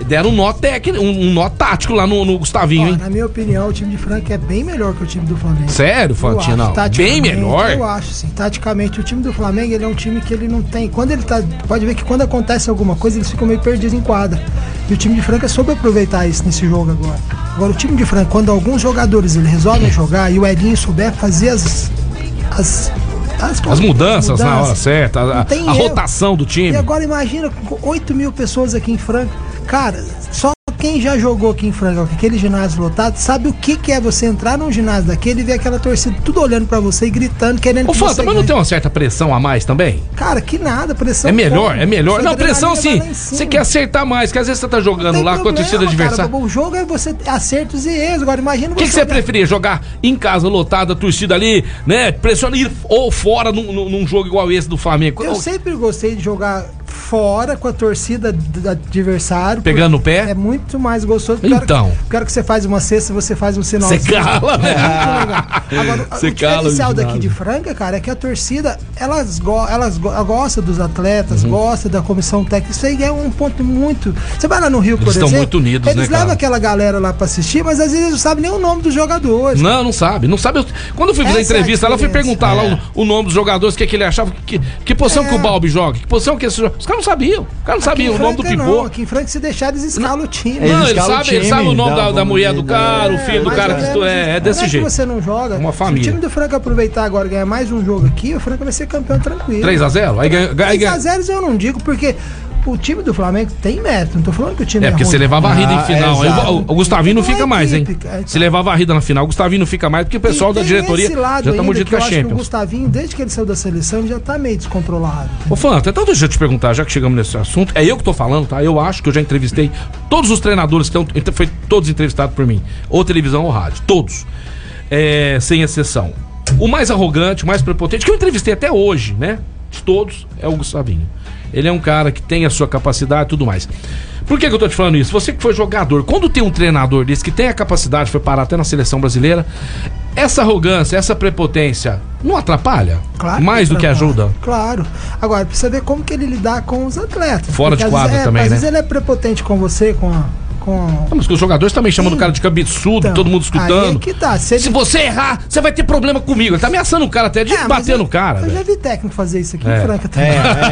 deram um nó técnico, um nó tático lá no Gustavinho, hein? Na minha opinião, o time de Franca é bem melhor que o time do Flamengo. Sério, Fantinho? Não, bem melhor? Eu acho, sim. Taticamente, o time do Flamengo, ele é um time que ele não tem... Quando ele tá... Pode ver que quando acontece alguma coisa, eles ficam meio perdidos em quadra. E o time de Franca soube aproveitar isso nesse jogo agora. Agora, o time de Franca, quando alguns jogadores eles resolvem jogar e o Edinho souber fazer as mudanças na hora certa, a rotação do time. E agora imagina, com 8 mil pessoas aqui em Franca, cara, só quem já jogou aqui em Franca, com aquele ginásio lotado, sabe o que é você entrar num ginásio daquele e ver aquela torcida tudo olhando pra você e gritando, querendo que você mas não tem uma certa pressão a mais também? Cara, que nada, pressão. É melhor. Não, pressão sim, você quer acertar mais, que às vezes você tá jogando lá com a torcida adversária. O jogo é você acertos e erros, agora imagina você... O que você preferia, jogar em casa lotada, a torcida ali, né, pressiona, ir ou fora num jogo igual esse do Flamengo? Eu sempre gostei de jogar fora com a torcida do adversário. Pegando no pé? É muito mais gostoso. Então. Quero que você faz uma cesta, você faz um sinalzinho. Você cala, né? Agora, o diferencial daqui de Franca, cara, é que a torcida, elas gosta dos atletas, gosta da comissão técnica. Isso aí é um ponto muito... Você vai lá no Rio, por exemplo... Eles estão muito unidos, eles levam aquela galera lá pra assistir, mas às vezes eles não sabem nem o nome dos jogadores. Não sabe. Quando eu fui fazer a entrevista, ela foi perguntar lá o nome dos jogadores, o que ele achava, que posição que o Balbi joga, que posição que esse joga. Os caras não sabiam. Os caras não sabiam o nome do pivô. Aqui em Franca, se deixar, eles escalam o time. Não, ele sabe o nome da mulher do cara, o filho do cara, é desse jeito. Se você não joga, uma família. Se o time do Franca aproveitar agora e ganhar mais um jogo aqui, o Franca vai ser campeão tranquilo. 3-0? 3-0 eu não digo, porque o time do Flamengo tem mérito. Não tô falando que o time é porque ruim. se levar varrida em final, o Gustavinho não fica mais, hein? Se levar varrida na final, o Gustavinho não fica mais, porque o pessoal da diretoria já tá mordido com a Champions. O Gustavinho, desde que ele saiu da seleção, ele já tá meio descontrolado. Ô, Fanta, então deixa eu te perguntar, já que chegamos nesse assunto, é eu que tô falando, tá? Eu acho que eu já entrevistei todos os treinadores que estão, foi todos entrevistados por mim, ou televisão ou rádio, todos, sem exceção. O mais arrogante, o mais prepotente, que eu entrevistei até hoje, né? De todos, é o Gustavinho. Ele é um cara que tem a sua capacidade e tudo mais. Por que eu tô te falando isso? Você que foi jogador, quando tem um treinador desse que tem a capacidade, foi parar até na seleção brasileira, essa arrogância, essa prepotência, não atrapalha? Claro. Mais do que ajuda? Claro. Agora, precisa ver como que ele lidar com os atletas. Fora de quadra também, né? Às vezes ele é prepotente com você, Não, mas os jogadores também chamam o cara de cabeçudo, então, todo mundo escutando. Que tá. Se você errar, você vai ter problema comigo. Ele tá ameaçando o cara até de bater no cara. Eu já vi técnico fazer isso aqui em Franca também.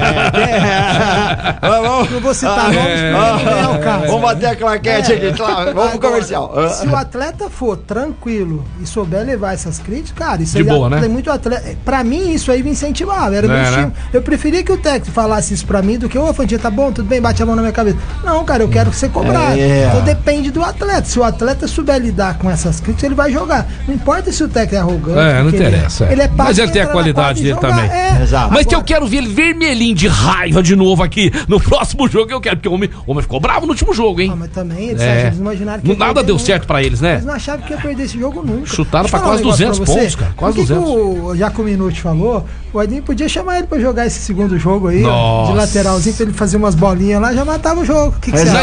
Não vou citar nomes, vamos bater a claquete aqui, claro. Vamos pro comercial. Se o atleta for tranquilo e souber levar essas críticas, cara, isso de aí boa, né? Tem muito atleta. Pra mim, isso aí me incentivava. Era meu estilo. Né? Eu preferia que o técnico falasse isso pra mim do que, ô, Fantinha, tá bom, tudo bem, bate a mão na minha cabeça. Não, cara, eu quero que você cobrado. Então depende do atleta. Se o atleta souber lidar com essas críticas, ele vai jogar. Não importa se o técnico é arrogante. Não interessa. Ele é mas ele tem a qualidade dele também. Exato. Mas que eu quero ver ele vermelhinho de raiva de novo aqui no próximo jogo, eu quero, porque o homem ficou bravo no último jogo, hein? Mas também eles imaginaram que nada deu certo pra eles, né? Eles não achavam que ia perder esse jogo nunca. Chutaram pra quase 200 pontos, cara. Quase 200. Já que o Minuti falou, o Edinho podia chamar ele pra jogar esse segundo jogo aí, ó, de lateralzinho, pra ele fazer umas bolinhas lá, já matava o jogo. Que você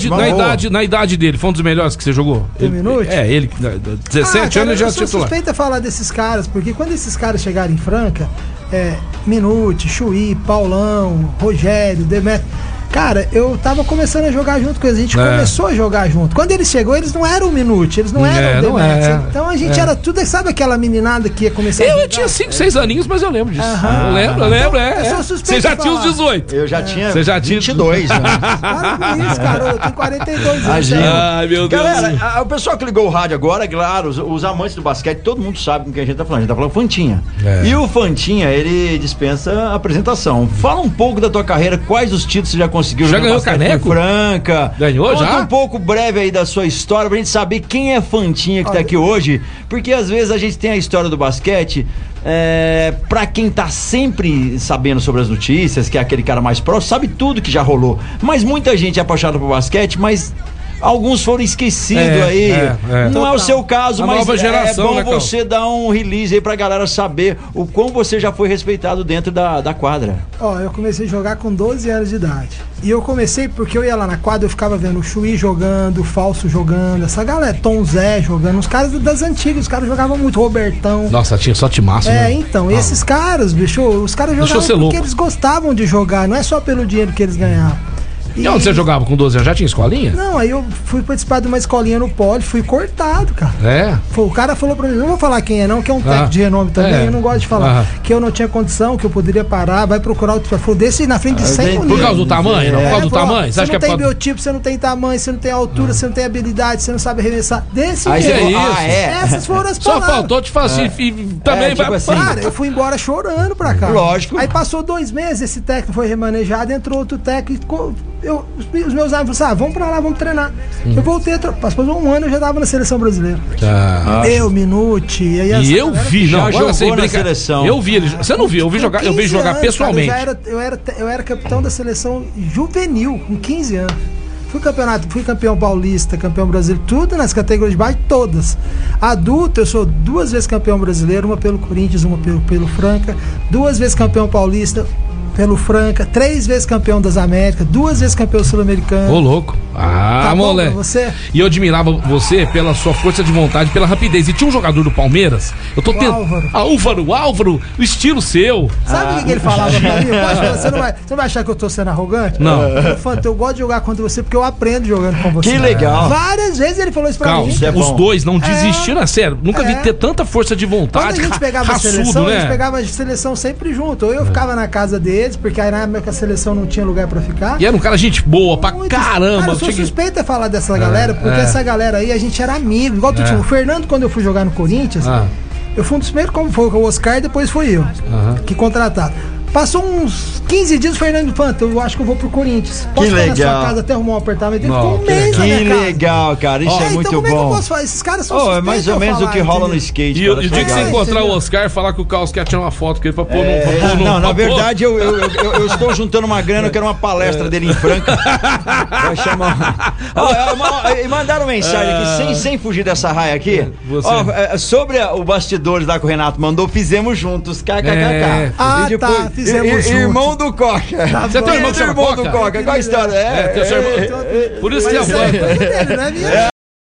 na idade dele, foi um dos melhores que você jogou? O Minuti? Ele, 17 anos já titular. Eu sou suspeita a falar desses caras, porque quando esses caras chegarem em Franca, Minuti, Chuí, Paulão, Rogério, Demetrio, cara, eu tava começando a jogar junto com eles, a gente começou a jogar junto. Quando eles chegou, eles não eram o Minuti, eles não eram o Demetrio. Então a gente era tudo, sabe aquela meninada que ia começar a jogar? Eu tinha 5, 6 aninhos, mas eu lembro disso. Eu lembro, Eu sou suspeito. Você já tinha os 18. Eu já tinha Você já tinha 22, né? Para com isso, cara, eu tenho 42 anos. Ai, meu Deus. Galera, o pessoal que ligou o rádio agora, claro, os amantes do basquete, todo mundo sabe com quem a gente tá falando. A gente tá falando Fantinha. E o Fantinha, ele dispensa apresentação. Fala um pouco da tua carreira, quais os títulos você já conseguiu. Já ganhou caneco? Franca. Ganhou já? Conta um pouco breve aí da sua história pra gente saber quem é Fantinha que tá aqui hoje, porque às vezes a gente tem a história do basquete, pra quem tá sempre sabendo sobre as notícias, que é aquele cara mais próximo, sabe tudo que já rolou, mas muita gente é apaixonada por basquete, mas alguns foram esquecidos aí. Não é o seu caso, mas nova geração, é bom você dar um release aí pra galera saber o quão você já foi respeitado dentro da quadra. Eu comecei a jogar com 12 anos de idade. E eu comecei porque eu ia lá na quadra, eu ficava vendo o Chuí jogando, o Falso jogando, essa galera, Tom Zé jogando, os caras das antigas, os caras jogavam muito, Robertão. Nossa, tinha só timaço, né? Então, esses caras, bicho, os caras jogavam porque eles gostavam de jogar, não é só pelo dinheiro que eles ganhavam. E onde você jogava com 12 anos? Já tinha escolinha? Não, aí eu fui participar de uma escolinha no Poli, fui cortado, cara. O cara falou pra mim, não vou falar quem é não, que é um técnico de renome também, eu não gosto de falar. Que eu não tinha condição, que eu poderia parar, vai procurar outro. Falou, desse na frente de 100 Por causa do tamanho? Não, por causa do tamanho? Você não tem biotipo, você não tem tamanho, você não tem altura, você não tem habilidade, você não sabe arremessar. Desse jeito. Essas foram as palavras. Só faltou te falar assim, também vai... Tipo assim, cara, eu fui embora chorando pra cá. Lógico. Aí passou 2 meses, esse técnico foi remanejado, entrou outro técnico, os meus amigos falaram, vamos pra lá, vamos treinar. Eu voltei, passou 1 ano, eu já tava na seleção brasileira. Eu, Minuti. E eu vi, não, já jogou na seleção. Eu vi ele, você não viu, eu vi jogar pessoalmente. Cara, eu era capitão da seleção juvenil, com 15 anos. Fui campeão paulista, campeão brasileiro, tudo nas categorias de base, todas. Adulto, eu sou 2 vezes campeão brasileiro, uma pelo Corinthians, uma pelo Franca, 2 vezes campeão paulista pelo Franca, 3 vezes campeão das Américas, 2 vezes campeão sul-americano. Ô, louco. Moleque. Você? E eu admirava você pela sua força de vontade, pela rapidez. E tinha um jogador do Palmeiras, eu tô tentando. Álvaro, o estilo seu. Sabe o que ele falava pra mim? Você não vai achar que eu tô sendo arrogante? Não. Eu gosto de jogar contra você porque eu aprendo jogando com você. Que legal. Várias vezes ele falou isso pra mim. Os dois não desistiram, é sério. Nunca vi ter tanta força de vontade. Quando a gente pegava a seleção, a gente pegava a seleção sempre junto. Ou eu ficava na casa deles, porque aí na época a seleção não tinha lugar pra ficar. E era um cara gente boa pra caramba. Cara, eu sou suspeito de falar dessa galera, porque essa galera aí a gente era amigo. Igual tu tinha. O Fernando, quando eu fui jogar no Corinthians, eu fui um dos primeiros, como foi o Oscar, depois foi eu que contratado. Passou uns 15 dias o Fernando Fanta, eu acho que eu vou pro Corinthians. Posso ficar na sua casa até arrumar um apartamento? Ele ficou um mês na minha casa. Que legal, cara, isso é muito então, bom. Como é que eu posso falar? Esses caras são é mais ou menos o que rola no skate. E o dia que você encontrar o Oscar, falar que o Carlos quer tirar uma foto com ele pra pôr no... Não, na verdade eu estou juntando uma grana, eu quero uma palestra dele em Franca. Vai chamar... mandaram mensagem aqui, sem fugir dessa raia aqui. Sobre o bastidores lá que o Renato mandou, fizemos juntos, kkkk. Tá, fizemos irmão do Coca. Você tem um irmão que chama irmão do Coca? Qual a história? Tem seu irmão. Por isso que é bom.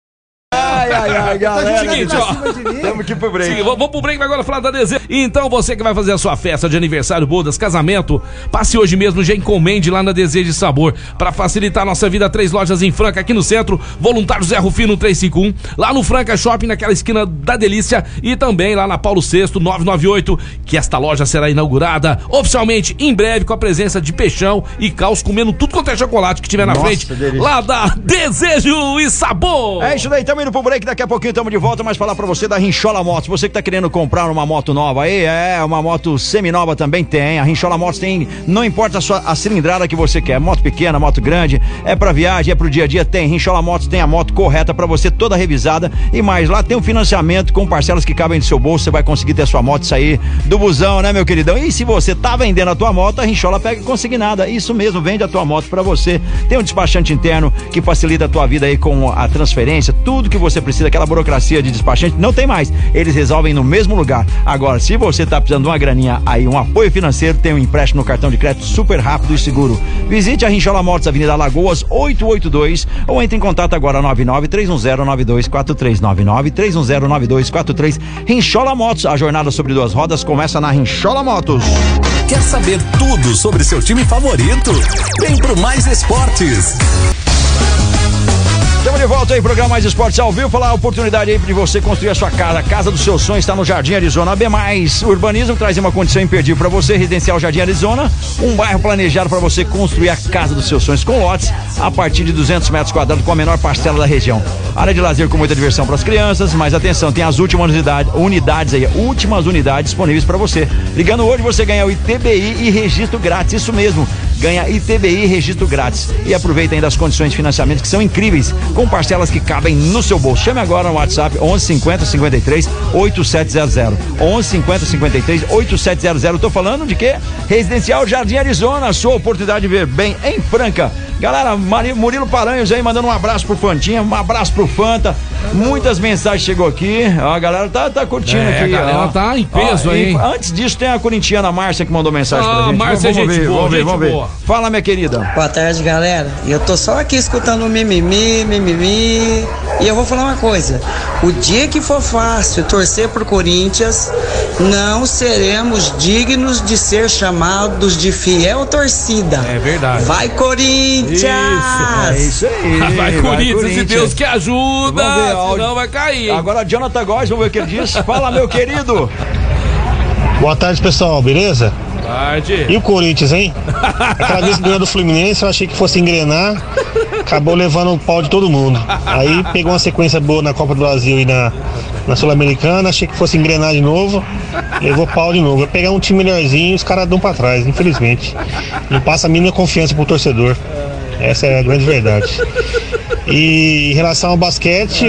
Galera. Seguinte, temos que ir pro break. Vamos pro break agora falar da DZ. Então, você que vai fazer a sua festa de aniversário, bodas, casamento, passe hoje mesmo, já encomende lá na Desejo de Sabor. Pra facilitar a nossa vida, 3 lojas em Franca, aqui no centro, Voluntário Zé Rufino 351, lá no Franca Shopping, naquela esquina da Delícia, e também lá na Paulo VI 998, que esta loja será inaugurada oficialmente em breve, com a presença de Peixão e Caos comendo tudo quanto é chocolate que tiver na frente, delícia. Lá da Desejo e Sabor. É isso daí, estamos indo pro break, daqui a pouquinho estamos de volta, mas falar pra você da Rinchola Motos. Você que tá querendo comprar uma moto nova aí, uma moto semi-nova também tem. A Rinchola Motos tem, não importa a cilindrada que você quer, moto pequena, moto grande, é pra viagem, é pro dia a dia, tem. Rinchola Motos tem a moto correta pra você, toda revisada e mais. Lá tem um financiamento com parcelas que cabem no seu bolso, você vai conseguir ter a sua moto sair do busão, né, meu queridão? E se você tá vendendo a tua moto, a Rinchola pega consignada. Isso mesmo, vende a tua moto pra você. Tem um despachante interno que facilita a tua vida aí com a transferência, tudo que você precisa, aquela burocracia de despachante, não tem mais. Eles resolvem no mesmo lugar. Agora, se você tá precisando de uma graninha aí, um apoio financeiro, tem um empréstimo no cartão de crédito super rápido e seguro. Visite a Rinchola Motos, Avenida Alagoas 882, ou entre em contato agora 99-310-9243, 99-310-9243. Rinchola Motos, a jornada sobre 2 rodas começa na Rinchola Motos. Quer saber tudo sobre seu time favorito? Vem pro Mais Esportes. Estamos de volta aí, programa Mais Esportes ao vivo. Falar a oportunidade aí de você construir a sua casa. A casa dos seus sonhos está no Jardim Arizona. A B+, Urbanismo traz uma condição imperdível para você. Residencial Jardim Arizona, um bairro planejado para você construir a casa dos seus sonhos com lotes a partir de 200 metros quadrados com a menor parcela da região. Área de lazer com muita diversão para as crianças, mas atenção, tem as últimas unidades disponíveis para você. Ligando hoje você ganha o ITBI e registro grátis, isso mesmo. Ganha ITBI e registro grátis. E aproveita ainda as condições de financiamento que são incríveis, com parcelas que cabem no seu bolso. Chame agora no WhatsApp 11 50 53 8700. 11 50 53 8700. Tô falando de quê? Residencial Jardim Arizona, a sua oportunidade de ver bem em Franca. Galera, Murilo Paranhos aí mandando um abraço pro Fantinha, um abraço pro Fanta. Muitas mensagens chegou aqui. Ó, a galera tá curtindo aqui. A galera tá em peso aí. Antes disso, tem a corintiana Márcia que mandou mensagem pra gente. Márcia, vamos ver. Fala, minha querida. Boa tarde, galera. Eu tô só aqui escutando o mimimi. E eu vou falar uma coisa. O dia que for fácil torcer pro Corinthians, não seremos dignos de ser chamados de fiel torcida. É verdade. Vai, Corinthians! Corinthians! É isso aí. Vai Corinthians, e Deus que ajuda, senão vai cair. Agora Jonathan Góes, vamos ver o que ele diz. Fala, meu querido. Boa tarde, pessoal, beleza? Boa tarde. E o Corinthians, hein? Aquela vez que ganhou do Fluminense, eu achei que fosse engrenar, acabou levando o pau de todo mundo. Aí pegou uma sequência boa na Copa do Brasil e na Sul-Americana, achei que fosse engrenar de novo, levou pau de novo. Vai pegar um time melhorzinho, os caras dão pra trás, infelizmente. Não passa a mínima confiança pro torcedor. Essa é a grande verdade. E em relação ao basquete,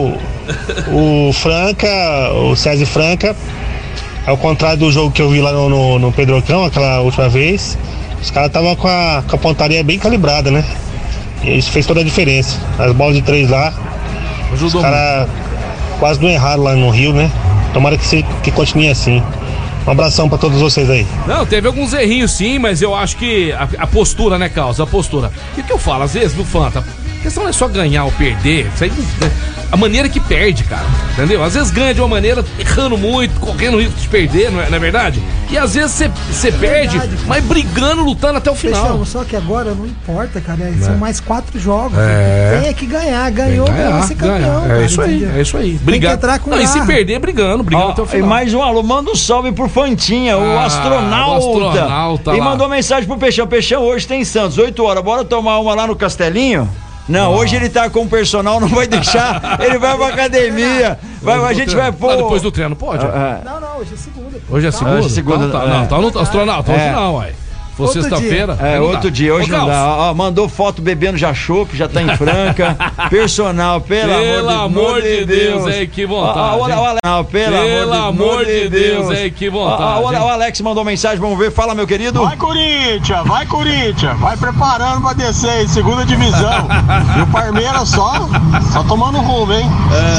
o César Franca, ao contrário do jogo que eu vi lá no Pedrocão, aquela última vez, os caras estavam com a pontaria bem calibrada, né? E isso fez toda a diferença. As bolas de 3 lá, os caras quase não erraram lá no Rio, né? Tomara que continue assim. Um abração pra todos vocês aí. Não, teve alguns errinhos sim, mas eu acho que a postura, né, Carlos? A postura. E o que eu falo, às vezes, do Fanta, a questão não é só ganhar ou perder, isso aí, a maneira que perde, cara, entendeu? Às vezes ganha de uma maneira errando muito, correndo risco de perder, não é verdade? E às vezes você perde, verdade, mas brigando, lutando até o final. Fechamos, só que agora não importa, cara, são mais 4 jogos. Tem que ganhar, ganhou, vai ser campeão. É isso aí, é isso aí. Brigar. Tem que entrar com e se perder, brigando até o final. E mais um alô, manda um salve pro Fantinha, o astronauta. E mandou mensagem pro Peixão. Peixão, hoje tem Santos, 8 horas, bora tomar uma lá no Castelinho? Não, hoje ele tá com o personal, não vai deixar, ele vai pra academia, a gente vai pôr... depois do treino, pode? Não, hoje é segunda. Hoje é segunda? Hoje é segunda. Não, tá no astronauta, hoje não, uai. For sexta-feira. Outro dia, hoje não dá. Mandou foto bebendo já chopp, já tá em Franca. Personal, pelo amor de Deus, hein, que vontade. Pelo amor de Deus, hein, que vontade. O Alex mandou mensagem, vamos ver. Fala, meu querido. Vai, Corinthians, vai preparando pra descer aí, segunda divisão. E o Palmeiras só tomando rumo, hein?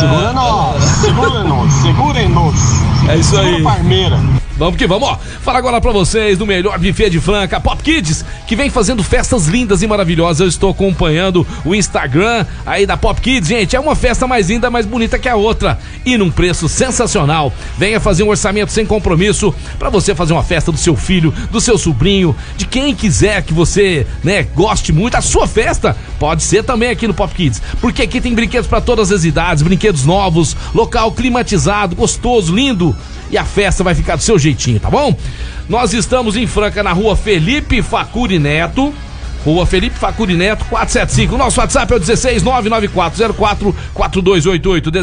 Segurem-nos. É isso aí. Segura Palmeiras. Vamos que vamos, ó. Fala agora pra vocês do melhor buffet de Franca, Pop Kids, que vem fazendo festas lindas e maravilhosas. Eu estou acompanhando o Instagram aí da Pop Kids, gente. É uma festa mais linda, mais bonita que a outra e num preço sensacional. Venha fazer um orçamento sem compromisso pra você fazer uma festa do seu filho, do seu sobrinho, de quem quiser que você, né, goste muito. A sua festa pode ser também aqui no Pop Kids, porque aqui tem brinquedos pra todas as idades, brinquedos novos, local climatizado, gostoso, lindo. E a festa vai ficar do seu jeitinho, tá bom? Nós estamos em Franca, na rua Felipe Facuri Neto. Rua Felipe Facuri Neto, 475. Nosso WhatsApp é o 16994044288.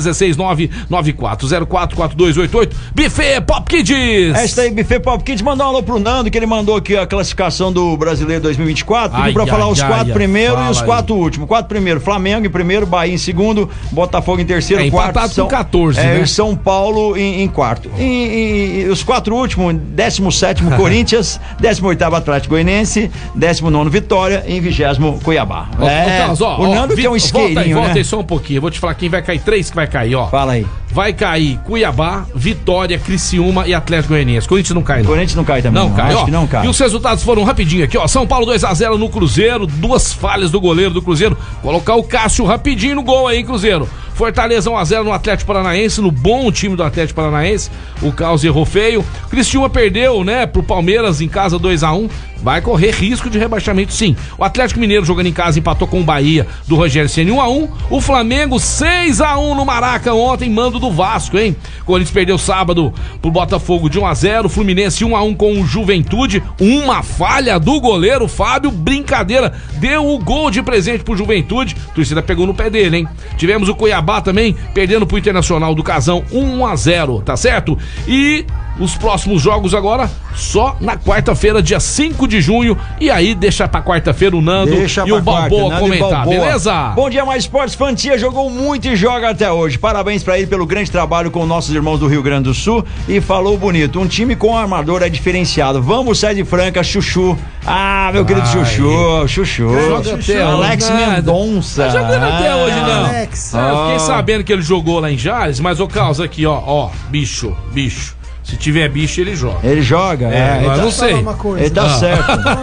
16994044288. Buffet Pop Kids. Esta aí, Buffet Pop Kids. Mandou um alô pro Nando, que ele mandou aqui a classificação do Brasileiro 2024. Pediu pra falar os 4 primeiros e os 4 últimos. 4 primeiros, Flamengo em primeiro, Bahia em segundo, Botafogo em terceiro, quarto. Com 14, né? São Paulo em quarto. E os 4 últimos, 17º Corinthians, 18º Atlético Goianiense, 19º Vitória, em 20º Cuiabá. Carlos, o Nando que é um isqueirinho, volta aí só um pouquinho. Eu vou te falar quem vai cair. 3 que vai cair, ó. Fala aí. Vai cair Cuiabá, Vitória, Criciúma e Atlético Goianiense. Corinthians não cai, não. Corinthians não cai também. Não cai, acho ó. Que não cai. E os resultados foram rapidinho aqui, ó. São Paulo 2-0 no Cruzeiro, 2 falhas do goleiro do Cruzeiro. Colocar o Cássio rapidinho no gol aí, hein, Cruzeiro. Fortaleza 1-0 no Atlético Paranaense, no bom time do Atlético Paranaense. O Caos errou feio. Criciúma perdeu, né, pro Palmeiras em casa 2-1. Vai correr risco de rebaixamento, sim. O Atlético Mineiro jogando em casa empatou com o Bahia do Rogério Ceni 1-1. O Flamengo 6-1 no Maraca ontem, mando do Vasco, hein? Corinthians perdeu sábado pro Botafogo de 1-0. Fluminense 1-1 com o Juventude. Uma falha do goleiro Fábio, brincadeira. Deu o gol de presente pro Juventude. A torcida pegou no pé dele, hein? Tivemos o Cuiabá também perdendo pro Internacional do Casão 1-0, tá certo? E os próximos jogos agora só na quarta-feira, dia 5 de junho. E aí deixa pra quarta-feira o Nando e o Balboa comentar, beleza? Bom dia, mais esportes. Fantia jogou muito e joga até hoje. Parabéns pra ele pelo grande trabalho com nossos irmãos do Rio Grande do Sul. E falou bonito, um time com armador é diferenciado. Vamos sair de Franca, Chuchu. Ah, meu querido Chuchu. Joga até Alex Mendonça. Jogando até hoje, não. Alex. Eu fiquei sabendo que ele jogou lá em Jales, mas o Carlos aqui, ó, bicho. Se tiver bicho, ele joga. Ele joga? Eu não sei. Ele tá certo.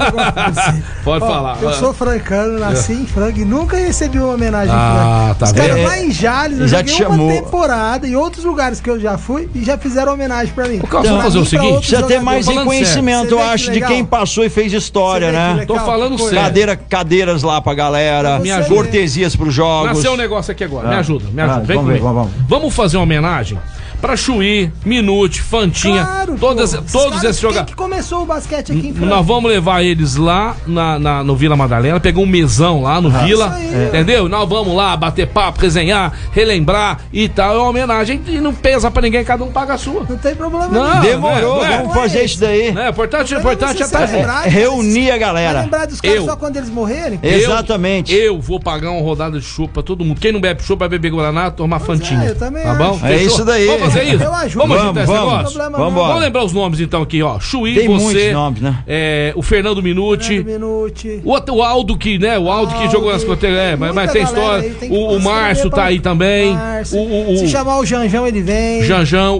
Pode falar. Eu sou francano, nasci em Franca e nunca recebi uma homenagem em Franca. Os caras lá em Jales, eu já joguei te chamou. uma temporada em outros lugares que eu já fui e já fizeram homenagem pra mim. Vamos fazer o seguinte, precisa ter mais reconhecimento, eu acho, de quem passou e fez história, né? Tô falando sério. Cadeiras lá pra galera, cortesias pros jogos. Nasceu um negócio aqui agora, me ajuda. Vem comigo. Vamos fazer uma homenagem pra Chuí, Minute, Fantinha, todos esses jogadores. Que começou o basquete aqui em Franca. Nós vamos levar eles lá no Vila Madalena, pegar um mesão lá no Vila, entendeu? Nós vamos lá bater papo, resenhar, relembrar e tal. É uma homenagem e não pesa pra ninguém, cada um paga a sua. Não tem problema não. Demorou, vamos fazer isso daí. O importante é reunir a galera. Vai lembrar dos caras só quando eles morrerem? Exatamente. Eu vou pagar uma rodada de chupa pra todo mundo. Quem não bebe chupa vai beber Guaraná, tomar Fantinha. Eu também tá bom? É isso daí. Vamos fazer isso? Eu ajudo. Vamos ajudar esse negócio? Vamos lembrar os nomes então aqui, ó. Chuí, tem você. Muitos nomes, né? O Fernando Minuti. O Aldo que, né? O Aldo que jogou nas coteiras. Mas tem história. O Márcio tá aí também. Se chamar o Janjão, ele vem. Janjão,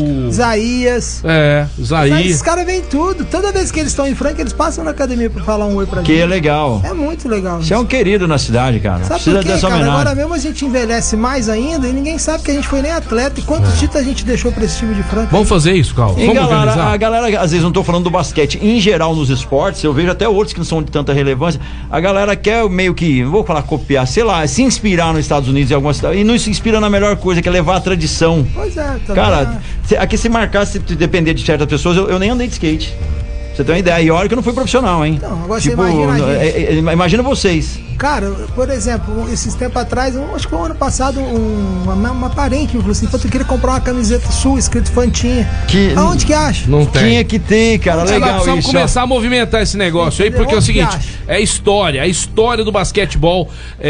Isaías. Isaías. Esses caras vêm tudo. Toda vez que eles estão em Franca, eles passam na academia pra falar um oi pra gente. Que legal. É muito legal. Você é um querido na cidade, cara. Sabe precisa por quê, dessa cara? homenagem. Agora mesmo a gente envelhece mais ainda e ninguém sabe que a gente foi nem atleta e quantos títulos a gente deixou pra esse time de Franca. Vamos fazer isso, Carl. Vamos organizar. A galera, às vezes, não tô falando do basquete, em geral nos esportes, eu vejo até outros que não são de tanta relevância, a galera quer meio que, não vou falar copiar, sei lá, se inspirar nos Estados Unidos em alguma cidade, e não se inspira na melhor coisa, que é levar a tradição. Pois é, também. Cara, aqui se marcasse, se depender de certas pessoas, eu nem andei de skate. Você tem uma ideia, e olha que eu não fui profissional, hein? Então, agora tipo, você imagina vocês. Cara, por exemplo, esses tempos atrás, acho que foi o ano passado, uma parente me falou assim: eu queria comprar uma camiseta sua, escrito Fantinha. Aonde que acha? Não tem. Tinha que ter, cara, legal isso. Precisamos começar a movimentar esse negócio aí, porque é o seguinte, é a história do basquetebol,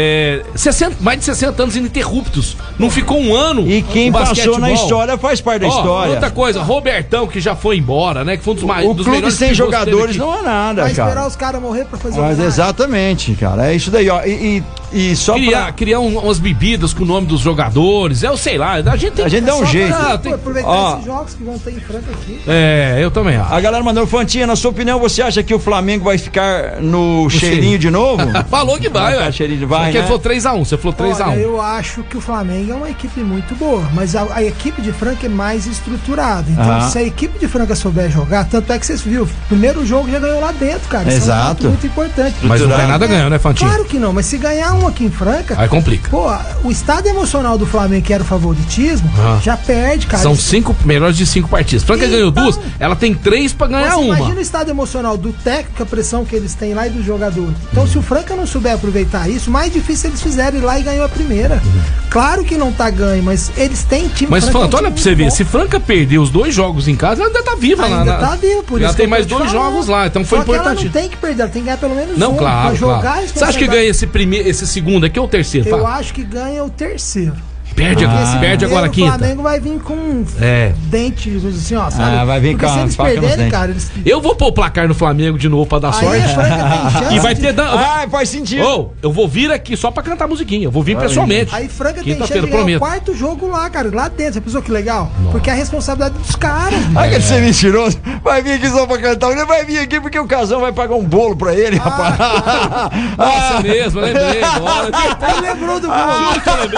mais de 60 anos ininterruptos, não ficou um ano. E quem passou na história faz parte da história. Outra coisa, Robertão, que já foi embora, né, que foi um dos melhores sem jogadores não é nada, vai cara. Esperar os caras morrer pra fazer Mas exatamente, cara, é isso daí, ó. E só criar umas bebidas com o nome dos jogadores, eu sei lá, a gente dá um jeito. Aproveitar esses jogos que vão ter em Franca aqui. Eu também acho. A galera mandou: Fantinha, na sua opinião, você acha que o Flamengo vai ficar no cheirinho de novo? Falou que vai, velho. Cheirinho vai, né? Ele falou 3-1, você falou 3-1. Eu acho que o Flamengo é uma equipe muito boa, mas a equipe de Franca é mais estruturada. Então, se a equipe de Franca souber jogar, tanto é que vocês viram, o primeiro jogo já ganhou lá dentro, cara. Exato. Isso é muito importante. Mas não tem nada ganhando, né, Fantinho? Claro que não, mas se ganhar um aqui em Franca, aí complica. Pô, o estado emocional do Flamengo, que era o favoritismo, já perde, cara. São 5 melhores de 5 partidas. Franca ganhou 2, ela tem 3 pra ganhar uma. Imagina o estado emocional do técnico, a pressão que eles têm lá e do jogador. Então, se o Franca não souber aproveitar isso, mais difícil eles fizerem ir lá e ganhou a primeira. Claro que não tá ganho, mas eles têm time. Mas, Franca, olha pra você ver, se Franca perder os 2 jogos em casa, ela ainda tá viva. Ainda tá viva, por isso. Ela tem mais 2 jogos lá, então foi importante. Ela não tem que perder, ela tem que ganhar pelo menos não, claro, pra jogar. Claro. Você acha que ganha esse segundo aqui ou o terceiro? Eu acho que ganha o terceiro. Perde agora a quinta. O Flamengo vai vir com dentes assim, ó, sabe? Vai vir com se eles perderem, cara, eu vou pôr o placar no Flamengo de novo pra dar sorte. E vai ter faz sentido. Eu vou vir aqui só pra cantar musiquinha. Eu vou vir pessoalmente. Aí Franca tem chance de ganhar o quarto jogo lá, cara, lá dentro. Você pensou que legal? Nossa. Porque é a responsabilidade dos caras. Quer ser mentiroso? Vai vir aqui só pra cantar. Ele vai vir aqui porque o Casão vai pagar um bolo pra ele, rapaz. Nossa, mesmo, lembrei agora. Ele lembrou do bolo.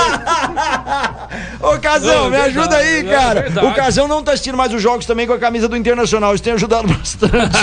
Ô, Casão, me ajuda aí, cara. O Casão não tá assistindo mais os jogos também com a camisa do Internacional. Isso tem ajudado bastante.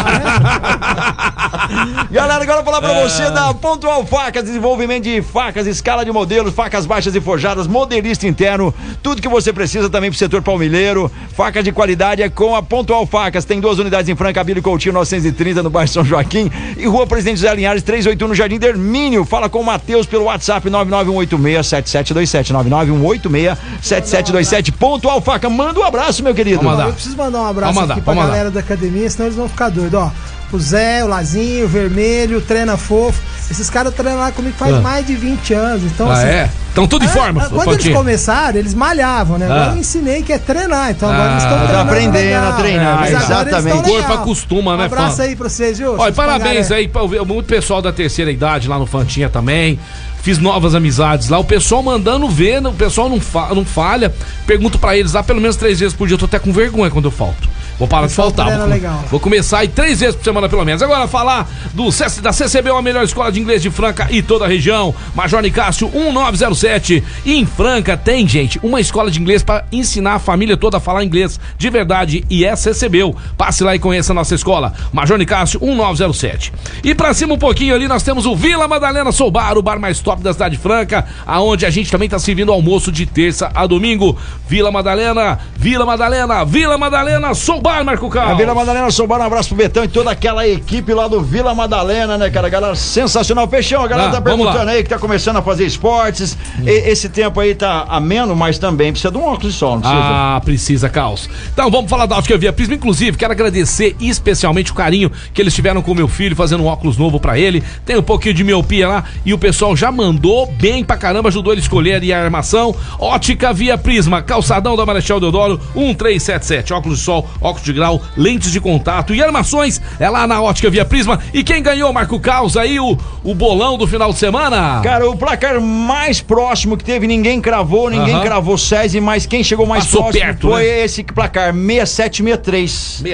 Galera, agora eu vou falar pra você da Pontual Facas, desenvolvimento de facas, escala de modelos, facas baixas e forjadas, modelista interno, tudo que você precisa também pro setor palmilheiro. Facas de qualidade é com a Pontual Facas. Tem 2 unidades em Franca, Abílio Coutinho 930, no bairro São Joaquim, e Rua Presidente José Linhares 381, no Jardim Dermínio. Fala com o Matheus pelo WhatsApp 991867727, 991867727. Pontual Faca, manda um abraço, meu querido. Eu preciso mandar um abraço aqui pra galera da academia, senão eles vão ficar doidos, ó. O Zé, o Lazinho, o Vermelho, o Treina Fofo. Esses caras treinam lá comigo faz mais de 20 anos. Então, estão tudo em forma. Quando eles começaram, eles malhavam, né? Agora eu ensinei que é treinar. Então agora eles estão treinando. Aprendendo a treinar, exatamente. O corpo acostuma, né, Fã? Um abraço aí pra vocês, viu? Olha, parabéns aí para muito pessoal da terceira idade lá no Fantinha também. Fiz novas amizades lá, o pessoal mandando ver, o pessoal não falha. Pergunto pra eles lá pelo menos 3 vezes por dia, eu tô até com vergonha quando eu falto. Vou parar de faltar. Legal. Vou começar aí 3 vezes por semana, pelo menos. Agora, falar da CCBU, a melhor escola de inglês de Franca e toda a região. Major Nicásio 1907. E em Franca tem, gente, uma escola de inglês para ensinar a família toda a falar inglês de verdade. E é CCBU. Passe lá e conheça a nossa escola. Major Nicásio 1907. E pra cima um pouquinho ali, nós temos o Vila Madalena Soul Bar, o bar mais top da cidade de Franca, aonde a gente também tá servindo almoço de terça a domingo. Vila Madalena Soul Bar, Marco Carlos. A Vila Madalena Soul Bar, um abraço pro Betão e toda aquela equipe lá do Vila Madalena, né, cara? Galera sensacional. Peixão, a galera tá perguntando aí que tá começando a fazer esportes. Esse tempo aí tá ameno, mas também precisa de um óculos de sol, não precisa? Ah, precisa, Caos. Então vamos falar da Ótica Via Prisma. Inclusive, quero agradecer especialmente o carinho que eles tiveram com o meu filho, fazendo um óculos novo pra ele. Tem um pouquinho de miopia lá e o pessoal já mandou bem pra caramba, ajudou ele a escolher e a armação. Ótica Via Prisma, calçadão da Marechal Deodoro 1377. Óculos de sol, óculos de grau, lentes de contato e armações é lá na Ótica Via Prisma. E quem ganhou, Marco Caos, aí o bolão do final de semana? Cara, o placar mais próximo que teve, ninguém cravou SESI, mas quem chegou mais Passou próximo perto, foi né? Esse placar, 6763.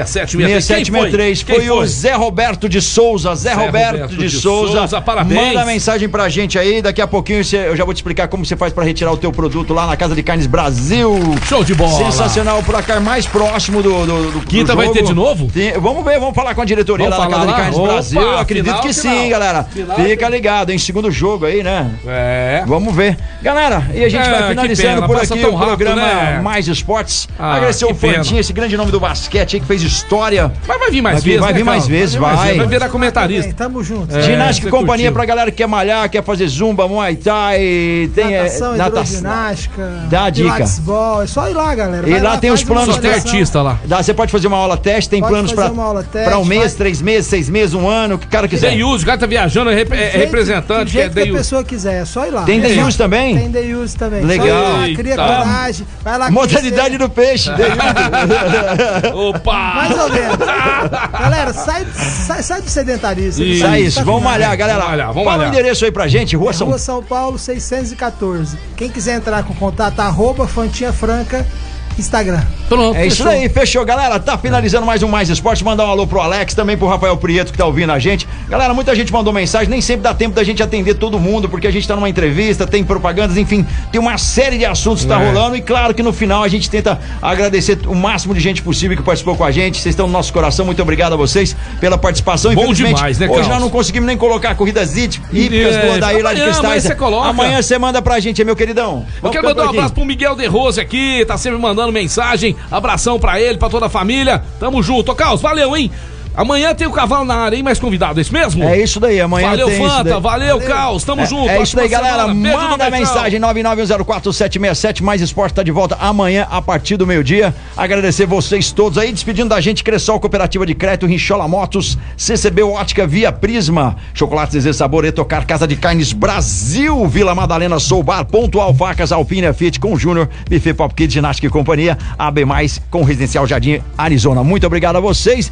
6763. Foi o Zé Roberto de Souza. Zé Roberto de Souza. Parabéns. Manda mensagem pra gente aí, daqui a pouquinho eu já vou te explicar como você faz pra retirar o teu produto lá na Casa de Carnes Brasil. Show de bola. Sensacional, o placar mais próximo do Quinta do vai ter de novo? Vamos ver, vamos falar com a diretoria lá na Casa de Carnes Brasil. Eu acredito que sim, galera. Fica ligado, hein? Segundo jogo aí, né? Vamos ver. Galera, e a gente vai finalizando por aqui o programa Mais Esportes. Agradecer o Fantinho, esse grande nome do basquete aí que fez história. Mas vai vir mais vezes, vai vir mais vezes, vai. Vai virar comentarista. Tamo junto. Ginástica e companhia pra galera que quer malhar, quer fazer zumba, muay thai, tem natação, hidroginástica, dá a dica. Pilatesbol, é só ir lá, galera. E lá tem os planos. Tem artista lá. Você pode fazer uma aula teste, tem planos pra um mês, 3 meses, 6 meses, 1 ano, o que o cara quiser. Day use, o cara tá viajando, é representante. Do jeito que a pessoa quiser, é só ir lá. Tem day use também? Tem day use também. Legal. Cria coragem, vai lá. Modalidade do peixe, day use. Opa! Mais ou menos. Galera, sai do sedentarismo. Isso, vamos malhar, galera. Vamos Fala o endereço aí pra gente, Rua São Paulo 614. Quem quiser entrar com contato, @Fantinha Franca, Instagram. Pronto, é isso aí, fechou, galera. Tá finalizando mais um Mais Esporte. Mandar um alô pro Alex, também pro Rafael Prieto que tá ouvindo a gente. Galera, muita gente mandou mensagem, nem sempre dá tempo da gente atender todo mundo, porque a gente tá numa entrevista, tem propagandas, enfim, tem uma série de assuntos que tá rolando e claro que no final a gente tenta agradecer o máximo de gente possível que participou com a gente. Vocês estão no nosso coração, muito obrigado a vocês pela participação. Bom demais, né, hoje nós não conseguimos nem colocar corridas hípicas do Odair lá de Cristais. Amanhã você manda pra gente, meu queridão. Eu quero mandar um abraço pro Miguel De Rose aqui, tá sempre mandando mensagem. Abração pra ele, pra toda a família. Tamo junto. Ô, Carlos, valeu, hein? Amanhã tem o Cavalo na área, hein? Mais convidado, é isso mesmo? É isso daí, amanhã valeu, tem Fanta, valeu, Caos, tamo junto. É isso daí, galera. Manda mensagem 991047767. Mais Esporte tá de volta amanhã a partir do meio-dia. Agradecer vocês todos aí, despedindo da gente, Cressol Cooperativa de Crédito, Rinchola Motos, CCBU Ótica Via Prisma, Chocolate Zezé Sabor, Etocar, Casa de Carnes Brasil, Vila Madalena Soul Bar, Pontual Facas, Alpine Fit com Júnior, Buffet Pop Kids, Ginástica e Companhia, AB+, com Residencial Jardim Arizona. Muito obrigado a vocês.